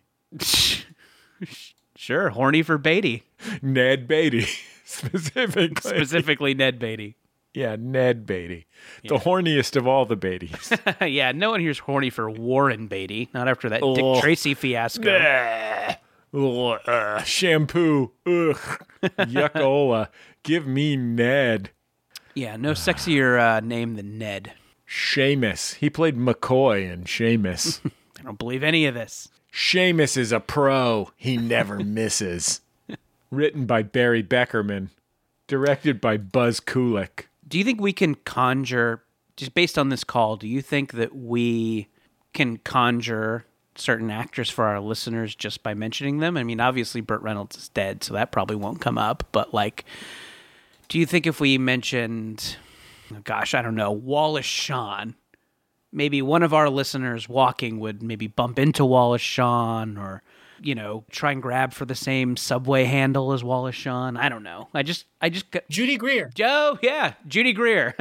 Speaker 3: Sure, horny for Beatty.
Speaker 2: Ned Beatty, specifically.
Speaker 3: Specifically Ned Beatty.
Speaker 2: Yeah, Ned Beatty. The horniest of all the Beattys.
Speaker 3: Yeah, no one here's horny for Warren Beatty. Not after that
Speaker 2: Ugh.
Speaker 3: Dick Tracy fiasco.
Speaker 2: Ugh. Ugh. Uh, shampoo. Ugh. Yuckola. Give me Ned.
Speaker 3: Yeah, no sexier uh, name than Ned.
Speaker 2: Seamus. He played McCoy in Seamus.
Speaker 3: I don't believe any of this.
Speaker 2: Seamus is a pro. He never misses. Written by Barry Beckerman. Directed by Buzz Kulik.
Speaker 3: Do you think we can conjure, just based on this call, do you think that we can conjure certain actors for our listeners just by mentioning them? I mean, obviously Burt Reynolds is dead, so that probably won't come up. But, like, do you think if we mentioned, oh gosh, I don't know, Wallace Shawn, maybe one of our listeners walking would maybe bump into Wallace Shawn or, you know, try and grab for the same subway handle as Wallace Shawn? I don't know. I just, I just got...
Speaker 4: Judy Greer.
Speaker 3: Joe, yeah, Judy Greer.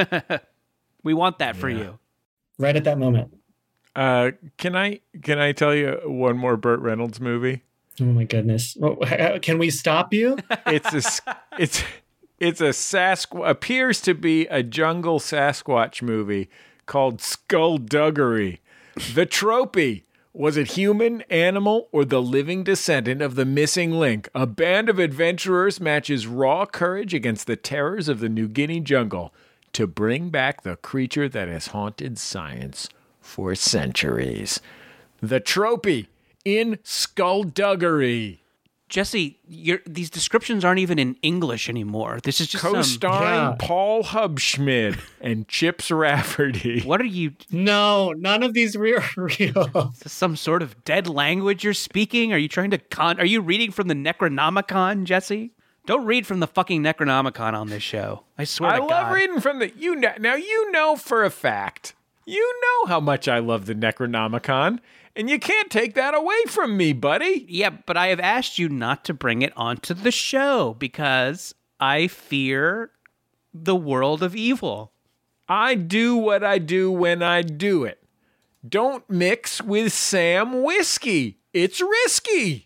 Speaker 3: We want that for you.
Speaker 4: Right at that moment.
Speaker 2: Uh, can I can I tell you one more Burt Reynolds movie?
Speaker 4: Oh my goodness. Well, can we stop you?
Speaker 2: It's a s- it's it's a Sasquatch, appears to be a jungle Sasquatch movie called Skullduggery. The trophy. Was it human, animal, or the living descendant of the missing link? A band of adventurers matches raw courage against the terrors of the New Guinea jungle to bring back the creature that has haunted science for centuries. The trophy in Skullduggery.
Speaker 3: Jesse, you're, these descriptions aren't even in English anymore. This is just some...
Speaker 2: Co-starring
Speaker 4: Yeah.
Speaker 2: Paul Hubschmid and Chips Rafferty.
Speaker 3: What are you...
Speaker 4: No, none of these re- are real.
Speaker 3: Some sort of dead language you're speaking? Are you trying to con... Are you reading from the Necronomicon, Jesse? Don't read from the fucking Necronomicon on this show. I swear
Speaker 2: I
Speaker 3: to
Speaker 2: love
Speaker 3: God.
Speaker 2: reading from the... You know, now, you know for a fact. You know how much I love the Necronomicon. And you can't take that away from me, buddy.
Speaker 3: Yeah, but I have asked you not to bring it onto the show because I fear the world of evil.
Speaker 2: I do what I do when I do it. Don't mix with Sam whiskey. It's risky.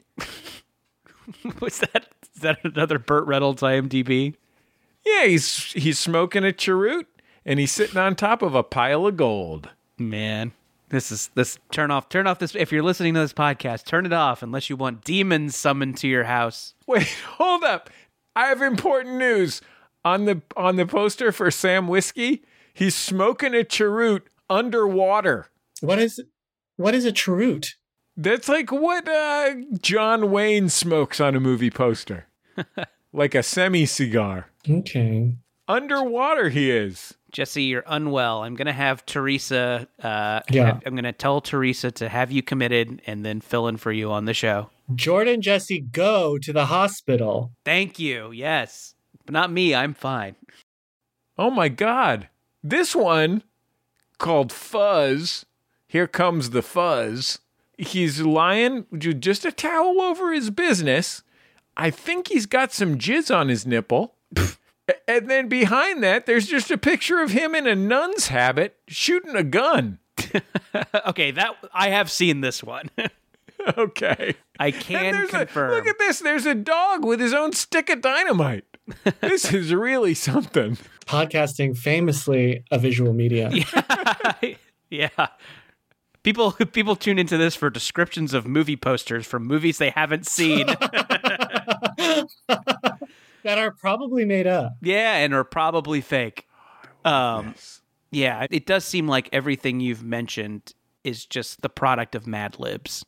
Speaker 3: Was that is that another Burt Reynolds I M D B?
Speaker 2: Yeah, he's he's smoking a cheroot and he's sitting on top of a pile of gold.
Speaker 3: Man, this is this turn off turn off this if you're listening to this podcast, turn it off unless you want demons summoned to your house.
Speaker 2: Wait, hold up. I have important news. On the on the poster for Sam Whiskey, he's smoking a cheroot Underwater.
Speaker 4: What is what is a cheroot?
Speaker 2: That's like what uh, John Wayne smokes on a movie poster. Like a semi-cigar.
Speaker 4: Okay.
Speaker 2: Underwater he is.
Speaker 3: Jesse, you're unwell. I'm going to have Teresa, uh,
Speaker 4: Yeah.
Speaker 3: have- I'm going to tell Teresa to have you committed and then fill in for you on the show.
Speaker 4: Jordan, Jesse, go to the hospital.
Speaker 3: Thank you. Yes. But not me. I'm fine.
Speaker 2: Oh my God. This one called Fuzz. Here comes the Fuzz. He's lying with just a towel over his business. I think he's got some jizz on his nipple. And then behind that, there's just a picture of him in a nun's habit shooting a gun.
Speaker 3: Okay, that I have seen this one.
Speaker 2: Okay.
Speaker 3: I
Speaker 2: And
Speaker 3: can
Speaker 2: there's a-
Speaker 3: confirm.
Speaker 2: look at this. There's a dog with his own stick of dynamite. This is really something.
Speaker 4: Podcasting, famously a visual medium.
Speaker 3: Yeah. People people tune into this for descriptions of movie posters from movies they haven't seen.
Speaker 4: That are probably made up.
Speaker 3: Yeah, and are probably fake. Um, yeah, it does seem like everything you've mentioned is just the product of Mad Libs.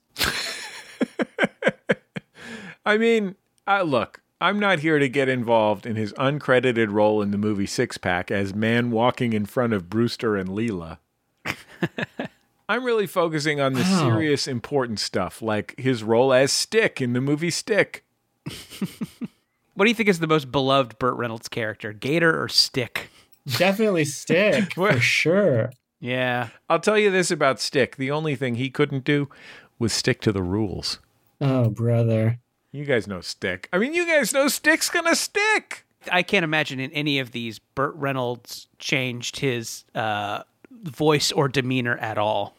Speaker 2: I mean, I, look, I'm not here to get involved in his uncredited role in the movie Six Pack as man walking in front of Brewster and Leela. I'm really focusing on the
Speaker 4: Wow.
Speaker 2: serious, important stuff, like his role as Stick in the movie Stick.
Speaker 3: What do you think is the most beloved Burt Reynolds character, Gator or Stick?
Speaker 4: Definitely Stick, for sure.
Speaker 3: Yeah.
Speaker 2: I'll tell you this about Stick. The only thing he couldn't do was stick to the rules.
Speaker 4: Oh, brother.
Speaker 2: You guys know Stick. I mean, you guys know Stick's gonna stick.
Speaker 3: I can't imagine in any of these Burt Reynolds changed his uh, voice or demeanor at all.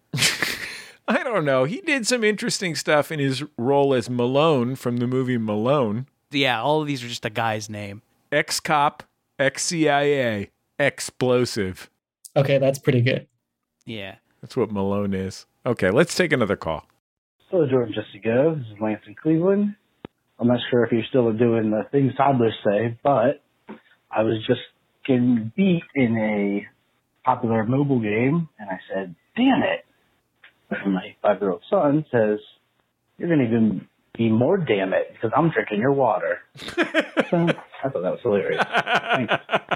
Speaker 2: I don't know. He did some interesting stuff in his role as Malone from the movie Malone.
Speaker 3: Yeah, all of these are just a guy's name.
Speaker 2: Ex-cop, ex-C I A, explosive.
Speaker 4: Okay, that's pretty good.
Speaker 3: Yeah.
Speaker 2: That's what Malone is. Okay, let's take another call.
Speaker 7: Hello, Jordan, Jesse Go. This is Lance in Cleveland. I'm not sure if you're still doing the things toddlers say, but I was just getting beat in a popular mobile game, and I said, damn it. And my five-year-old son says, you're going to even be more damn it because I'm drinking your water. So I thought that was hilarious. Thanks.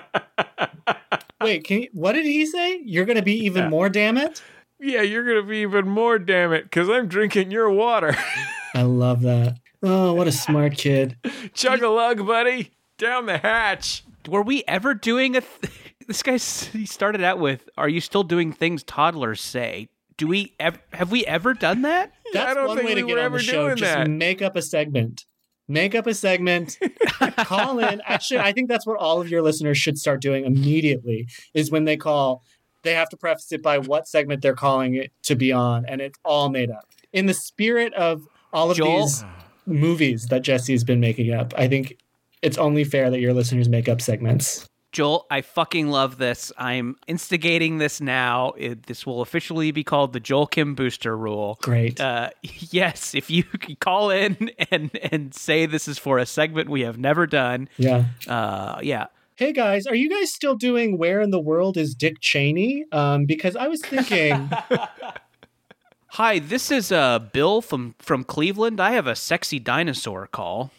Speaker 4: Wait, can you, what did he say? You're going to be even more, damn it?
Speaker 2: Yeah, you're going to be even more, damn it, because I'm drinking your water.
Speaker 4: I love that. Oh, what a smart kid.
Speaker 2: Chug-a-lug, buddy. Down the hatch.
Speaker 3: Were we ever doing a... Th- this guy, he started out with, are you still doing things toddlers say? Do we ev- have we ever done that?
Speaker 4: That's
Speaker 2: I don't
Speaker 4: one
Speaker 2: think
Speaker 4: way to
Speaker 2: we
Speaker 4: get
Speaker 2: were
Speaker 4: on
Speaker 2: ever
Speaker 4: the show.
Speaker 2: doing
Speaker 4: Just
Speaker 2: that.
Speaker 4: make up a segment. Make up a segment. Call in. Actually, I think that's what all of your listeners should start doing immediately is when they call, they have to preface it by what segment they're calling it to be on. And it's all made up. In the spirit of all of
Speaker 3: Joel?
Speaker 4: these movies that Jesse's been making up, I think it's only fair that your listeners make up segments.
Speaker 3: Joel, I fucking love this. I'm instigating this now. It, this will officially be called the Joel Kim Booster Rule.
Speaker 4: Great.
Speaker 3: Uh, yes, if you can call in and, and say this is for a segment we have never done.
Speaker 4: Yeah.
Speaker 3: Uh, yeah.
Speaker 4: Hey guys, are you guys still doing Where in the World is Dick Cheney? Um, because I was thinking...
Speaker 3: Hi, this is uh, Bill from, from Cleveland. I have a sexy dinosaur call.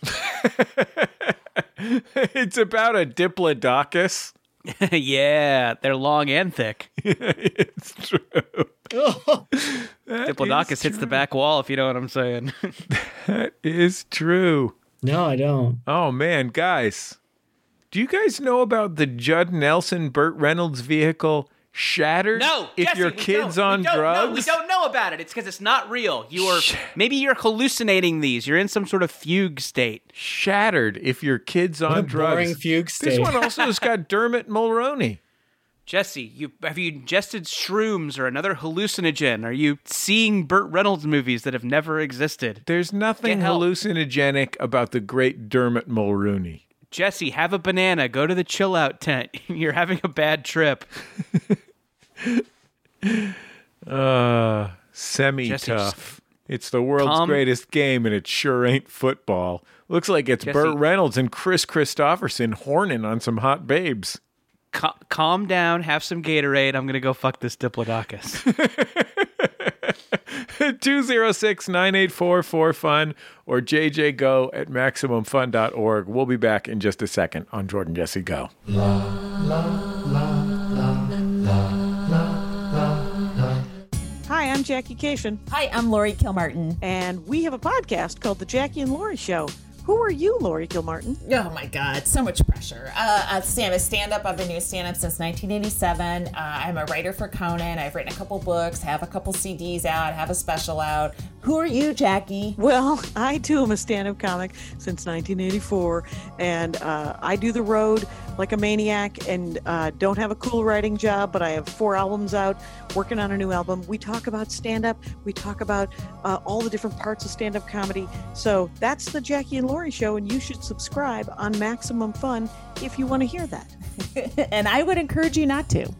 Speaker 2: It's about a diplodocus.
Speaker 3: Yeah, they're long and thick.
Speaker 2: It's true.
Speaker 4: Oh,
Speaker 2: That
Speaker 3: Diplodocus
Speaker 2: is
Speaker 3: hits the
Speaker 2: true.
Speaker 3: back wall, if you know what I'm saying.
Speaker 2: That is true.
Speaker 4: no, I don't.
Speaker 2: Oh, man, guys. Do you guys know about the Judd Nelson Burt Reynolds vehicle Shattered?
Speaker 3: No,
Speaker 2: if
Speaker 3: Jesse,
Speaker 2: your
Speaker 3: we
Speaker 2: kid's
Speaker 3: don't.
Speaker 2: on
Speaker 3: we don't,
Speaker 2: drugs.
Speaker 3: No, we don't know about it. It's because it's not real. You are maybe you're hallucinating these. You're in some sort of fugue state.
Speaker 2: Shattered if your kid's
Speaker 4: What
Speaker 2: on
Speaker 4: a
Speaker 2: drugs.
Speaker 4: boring fugue
Speaker 2: This
Speaker 4: state.
Speaker 2: one also has got Dermot Mulroney.
Speaker 3: Jesse, you have you ingested shrooms or another hallucinogen? Are you seeing Burt Reynolds movies that have never existed?
Speaker 2: There's nothing
Speaker 3: Get help.
Speaker 2: hallucinogenic about the great Dermot Mulroney.
Speaker 3: Jesse, have a banana. Go to the chill out tent. You're having a bad trip.
Speaker 2: Uh, semi-tough. It's the world's
Speaker 3: calm-
Speaker 2: greatest game, and it sure ain't football. Looks like it's
Speaker 3: Jesse-
Speaker 2: Burt Reynolds and Chris Christopherson horning on some hot babes.
Speaker 3: Cal- calm down, have some Gatorade. I'm going to go fuck this Diplodocus.
Speaker 2: two oh six, nine eight four, four fun or j j go at maximum fun dot org. We'll be back in just a second on Jordan Jesse Go.
Speaker 8: Hi, I'm Jackie Cation,
Speaker 9: Hi, I'm Lori Kilmartin.
Speaker 8: and we have a podcast called The Jackie and Lori Show. Who are you, Lori Kilmartin?
Speaker 9: Oh my God, so much pressure. Uh, uh, stand, a stand-up. I've been doing stand-up since nineteen eighty-seven. Uh, I'm a writer for Conan. I've written a couple books, have a couple C Ds out, have a special out. Who are you, Jackie?
Speaker 8: Well, I too am a stand-up comic since nineteen eighty-four, and uh, I do the road like a maniac and uh, don't have a cool writing job, but I have four albums out, working on a new album. We talk about stand-up. We talk about uh, all the different parts of stand-up comedy. So that's the Jackie and Lori Show, and you should subscribe on Maximum Fun if you want to hear that.
Speaker 9: And I would encourage you not to.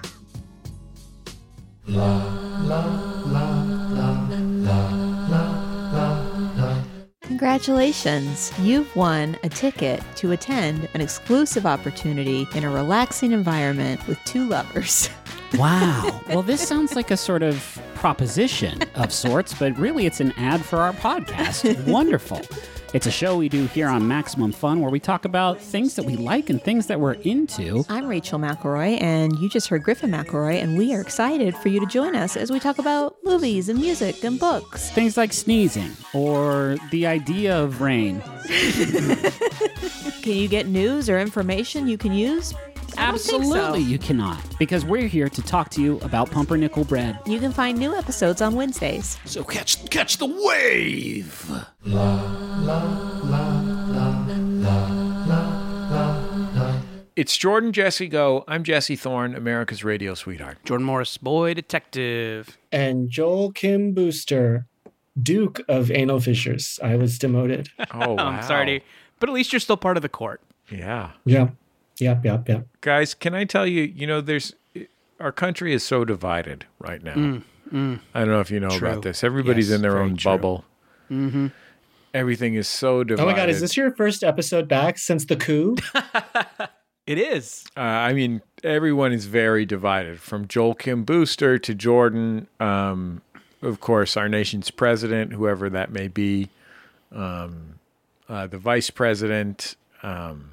Speaker 10: Congratulations! You've won a ticket to attend an exclusive opportunity in a relaxing environment with two lovers.
Speaker 11: Wow. Well, this sounds like a sort of proposition of sorts, but really it's an ad for our podcast. Wonderful. It's a show we do here on Maximum Fun where we talk about things that we like and things that we're into.
Speaker 10: I'm Rachel McElroy, and you just heard Griffin McElroy, and we are excited for you to join us as we talk about movies and music and books.
Speaker 11: Things like sneezing or the idea of rain.
Speaker 10: Can you get news or information you can use? I don't think so.
Speaker 11: Absolutely you cannot, because we're here to talk to you about pumpernickel bread.
Speaker 10: You can find new episodes on Wednesdays.
Speaker 12: So catch catch the wave.
Speaker 2: It's Jordan Jesse Go. I'm Jesse Thorne, America's radio sweetheart.
Speaker 3: Jordan Morris, boy detective.
Speaker 4: And Joel Kim Booster, Duke of Anal Fissures. I was demoted.
Speaker 2: Oh, wow.
Speaker 3: I'm sorry, to, but at least you're still part of the court.
Speaker 2: Yeah.
Speaker 4: Yeah. Yep, yep, yep.
Speaker 2: Guys, can I tell you, you know, there's our country is so divided right now.
Speaker 3: Mm, mm.
Speaker 2: I don't know if you know
Speaker 3: True.
Speaker 2: about this. Everybody's
Speaker 3: Yes,
Speaker 2: in their
Speaker 3: very
Speaker 2: own
Speaker 3: true.
Speaker 2: bubble.
Speaker 3: Mm-hmm.
Speaker 2: Everything is so divided.
Speaker 4: Oh my God, is this your first episode back since the coup?
Speaker 3: It is.
Speaker 2: Uh, I mean, everyone is very divided, from Joel Kim Booster to Jordan, um, of course, our nation's president, whoever that may be, um, uh, the vice president, um,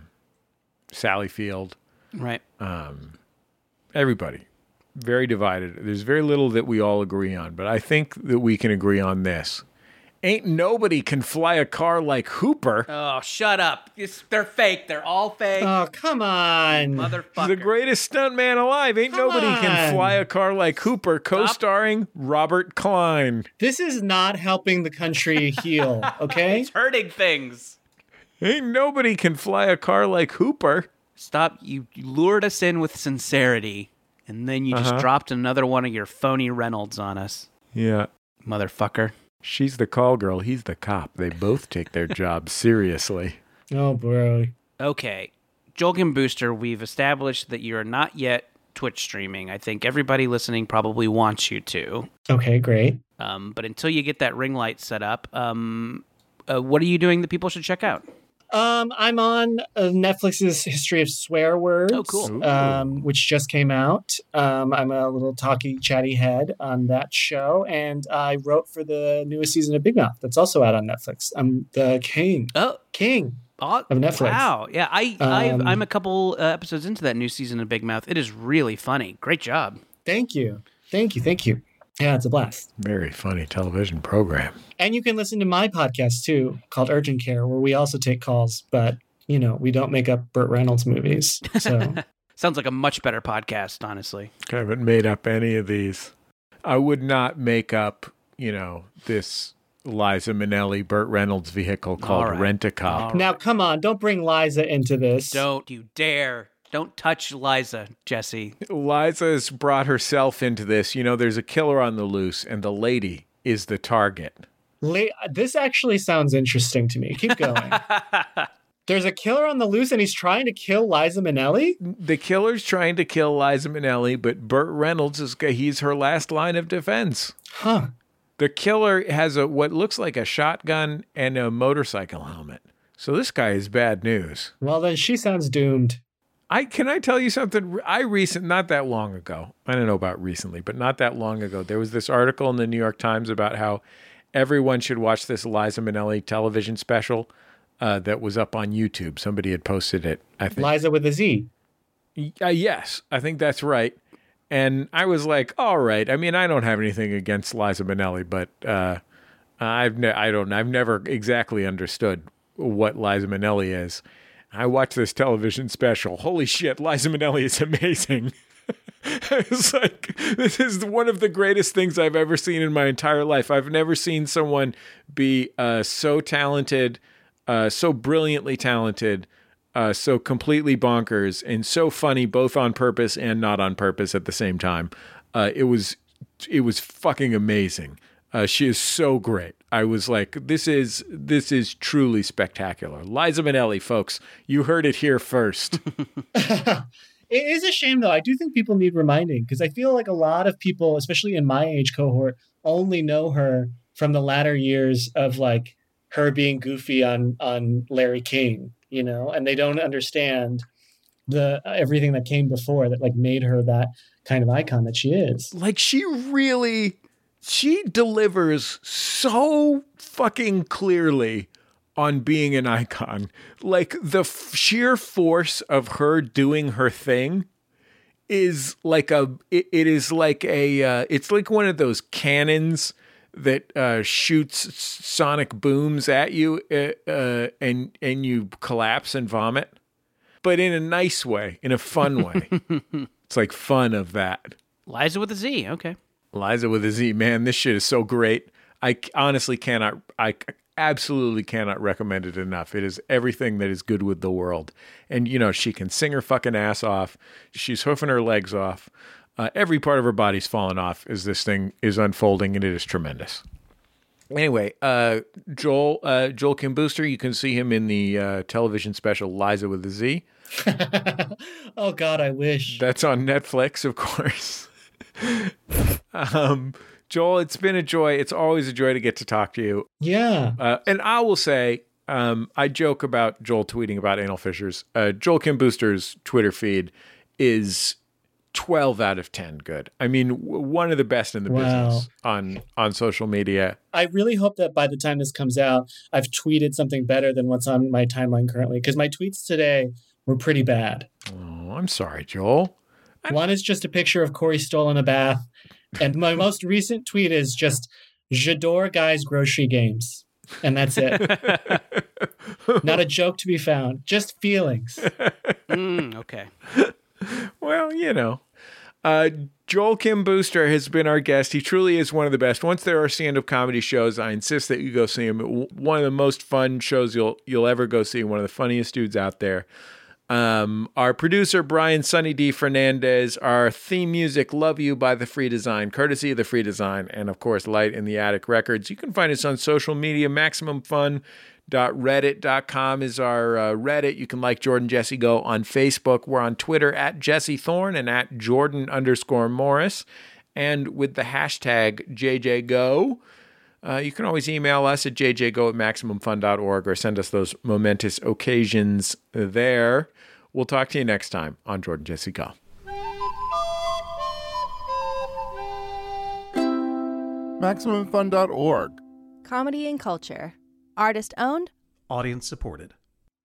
Speaker 2: Sally Field.
Speaker 3: Right.
Speaker 2: Um, everybody. Very divided. There's very little that we all agree on, but I think that we can agree on this. Ain't nobody can fly a car like Hooper.
Speaker 3: Oh, shut up. It's, they're fake. They're all fake.
Speaker 4: Oh, come on.
Speaker 3: Motherfucker.
Speaker 2: The greatest stuntman alive. Ain't
Speaker 4: Come
Speaker 2: nobody
Speaker 4: on.
Speaker 2: can fly a car like Hooper, co-starring Robert Klein.
Speaker 4: This is not helping the country heal, okay?
Speaker 3: It's hurting things.
Speaker 2: Ain't nobody can fly a car like Hooper.
Speaker 3: Stop. You, you lured us in with sincerity, and then you just
Speaker 2: Uh-huh.
Speaker 3: dropped another one of your phony Reynolds on us.
Speaker 2: Yeah.
Speaker 3: Motherfucker.
Speaker 2: She's the call girl. He's the cop. They both take their job seriously.
Speaker 4: Oh, bro.
Speaker 3: Okay. Joel Kim Booster, we've established that you're not yet Twitch streaming. I think everybody listening probably wants you to.
Speaker 4: Okay, great.
Speaker 3: Um, but until you get that ring light set up, um, uh, what are you doing that people should check out?
Speaker 4: Um, I'm on uh, Netflix's History of Swear Words.
Speaker 3: Oh, cool.
Speaker 4: Um, which just came out. Um, I'm a little talky, chatty head on that show, and I wrote for the newest season of Big Mouth. That's also out on Netflix. I'm the king.
Speaker 3: Oh,
Speaker 4: king
Speaker 3: oh,
Speaker 4: of Netflix.
Speaker 3: Wow. Yeah, I,
Speaker 4: Um,
Speaker 3: I've, I'm a couple uh, episodes into that new season of Big Mouth. It is really funny. Great job.
Speaker 4: Thank you, thank you, thank you. Yeah, it's a blast.
Speaker 2: Very funny television program.
Speaker 4: And you can listen to my podcast too, called Urgent Care, where we also take calls, but you know, we don't make up Burt Reynolds movies. So
Speaker 3: Sounds like a much better podcast, honestly.
Speaker 2: I haven't made up any of these. I would not make up, you know, this Liza Minnelli, Burt Reynolds vehicle called
Speaker 3: right.
Speaker 2: Rent-A-Cop.
Speaker 4: now, come on, don't bring Liza into this.
Speaker 3: Don't you dare. Don't touch Liza, Jesse.
Speaker 2: Liza's brought herself into this. You know, there's a killer on the loose, and the lady is the target.
Speaker 4: La- this actually sounds interesting to me. Keep going. There's a killer on the loose, and he's trying to kill Liza Minnelli?
Speaker 2: The killer's trying to kill Liza Minnelli, but Burt Reynolds is he's her last line of defense.
Speaker 4: Huh.
Speaker 2: The killer has a what looks like a shotgun and a motorcycle helmet. So this guy is bad news.
Speaker 4: Well, then she sounds doomed.
Speaker 2: I can I tell you something? I recent not that long ago. I don't know about recently, but not that long ago. There was this article in the New York Times about how everyone should watch this Liza Minnelli television special uh, that was up on YouTube. Somebody had posted it. I think
Speaker 4: Liza with a Z.
Speaker 2: Uh, yes, I think that's right. And I was like, all right. I mean, I don't have anything against Liza Minnelli, but uh, I've ne- I don't I've never exactly understood what Liza Minnelli is. I watched this television special. Holy shit, Liza Minnelli is amazing. I was like, this is one of the greatest things I've ever seen in my entire life. I've never seen someone be uh, so talented, uh, so brilliantly talented, uh, so completely bonkers, and so funny, both on purpose and not on purpose at the same time. Uh, it was, it was fucking amazing. Uh, she is so great. I was like, this is this is truly spectacular. Liza Minnelli, folks, you heard it here first.
Speaker 4: It is a shame, though. I do think people need reminding because I feel like a lot of people, especially in my age cohort, only know her from the latter years of like her being goofy on on Larry King, you know, and they don't understand the everything that came before that like made her that kind of icon that she is.
Speaker 2: Like she really, she delivers so fucking clearly on being an icon. Like the f- sheer force of her doing her thing is like a, it, it is like a, uh, it's like one of those cannons that uh, shoots sonic booms at you uh, uh, and, and you collapse and vomit, but in a nice way, in a fun way. It's like fun of that.
Speaker 3: Liza with a Z. Okay.
Speaker 2: Liza with a Z, man, this shit is so great. I honestly cannot, I absolutely cannot recommend it enough. It is everything that is good with the world. And, you know, she can sing her fucking ass off. She's hoofing her legs off. Uh, every part of her body's falling off as this thing is unfolding, and it is tremendous. Anyway, uh, Joel, uh, Joel Kim Booster, you can see him in the uh, television special Liza with a Z.
Speaker 4: Oh, God, I wish.
Speaker 2: That's on Netflix, of course. um, Joel, it's been a joy. It's always a joy to get to talk to you.
Speaker 4: Yeah.
Speaker 2: Uh, and I will say, um, I joke about Joel tweeting about anal fissures. Uh, Joel Kim Booster's Twitter feed is twelve out of ten good. I mean, w- one of the best in the
Speaker 4: Wow.
Speaker 2: business on, on social media.
Speaker 4: I really hope that by the time this comes out, I've tweeted something better than what's on my timeline currently, because my tweets today were pretty bad.
Speaker 2: Oh, I'm sorry, Joel.
Speaker 4: One is just a picture of Corey Stoll in a bath. And my most recent tweet is just, J'adore guys' grocery games. And that's it. Not a joke to be found. Just feelings.
Speaker 3: Mm, okay.
Speaker 2: Well, you know. Uh, Joel Kim Booster has been our guest. He truly is one of the best. Once there are stand-up comedy shows, I insist that you go see him. One of the most fun shows you'll you'll ever go see. One of the funniest dudes out there. Um, our producer, Brian Sunny D. Fernandez, our theme music, Love You by The Free Design, courtesy of The Free Design, and of course, Light in the Attic Records. You can find us on social media. Maximum Fun dot reddit dot com is our uh, Reddit. You can like Jordan Jesse Go on Facebook. We're on Twitter at Jesse Thorne and at Jordan underscore Morris. And with the hashtag J J Go. Uh, you can always email us at j j go at maximum fun dot org or send us those momentous occasions there. We'll talk to you next time on Jordan Jesse Go.
Speaker 13: maximum fun dot org.
Speaker 14: Comedy and culture. Artist owned.
Speaker 15: Audience supported.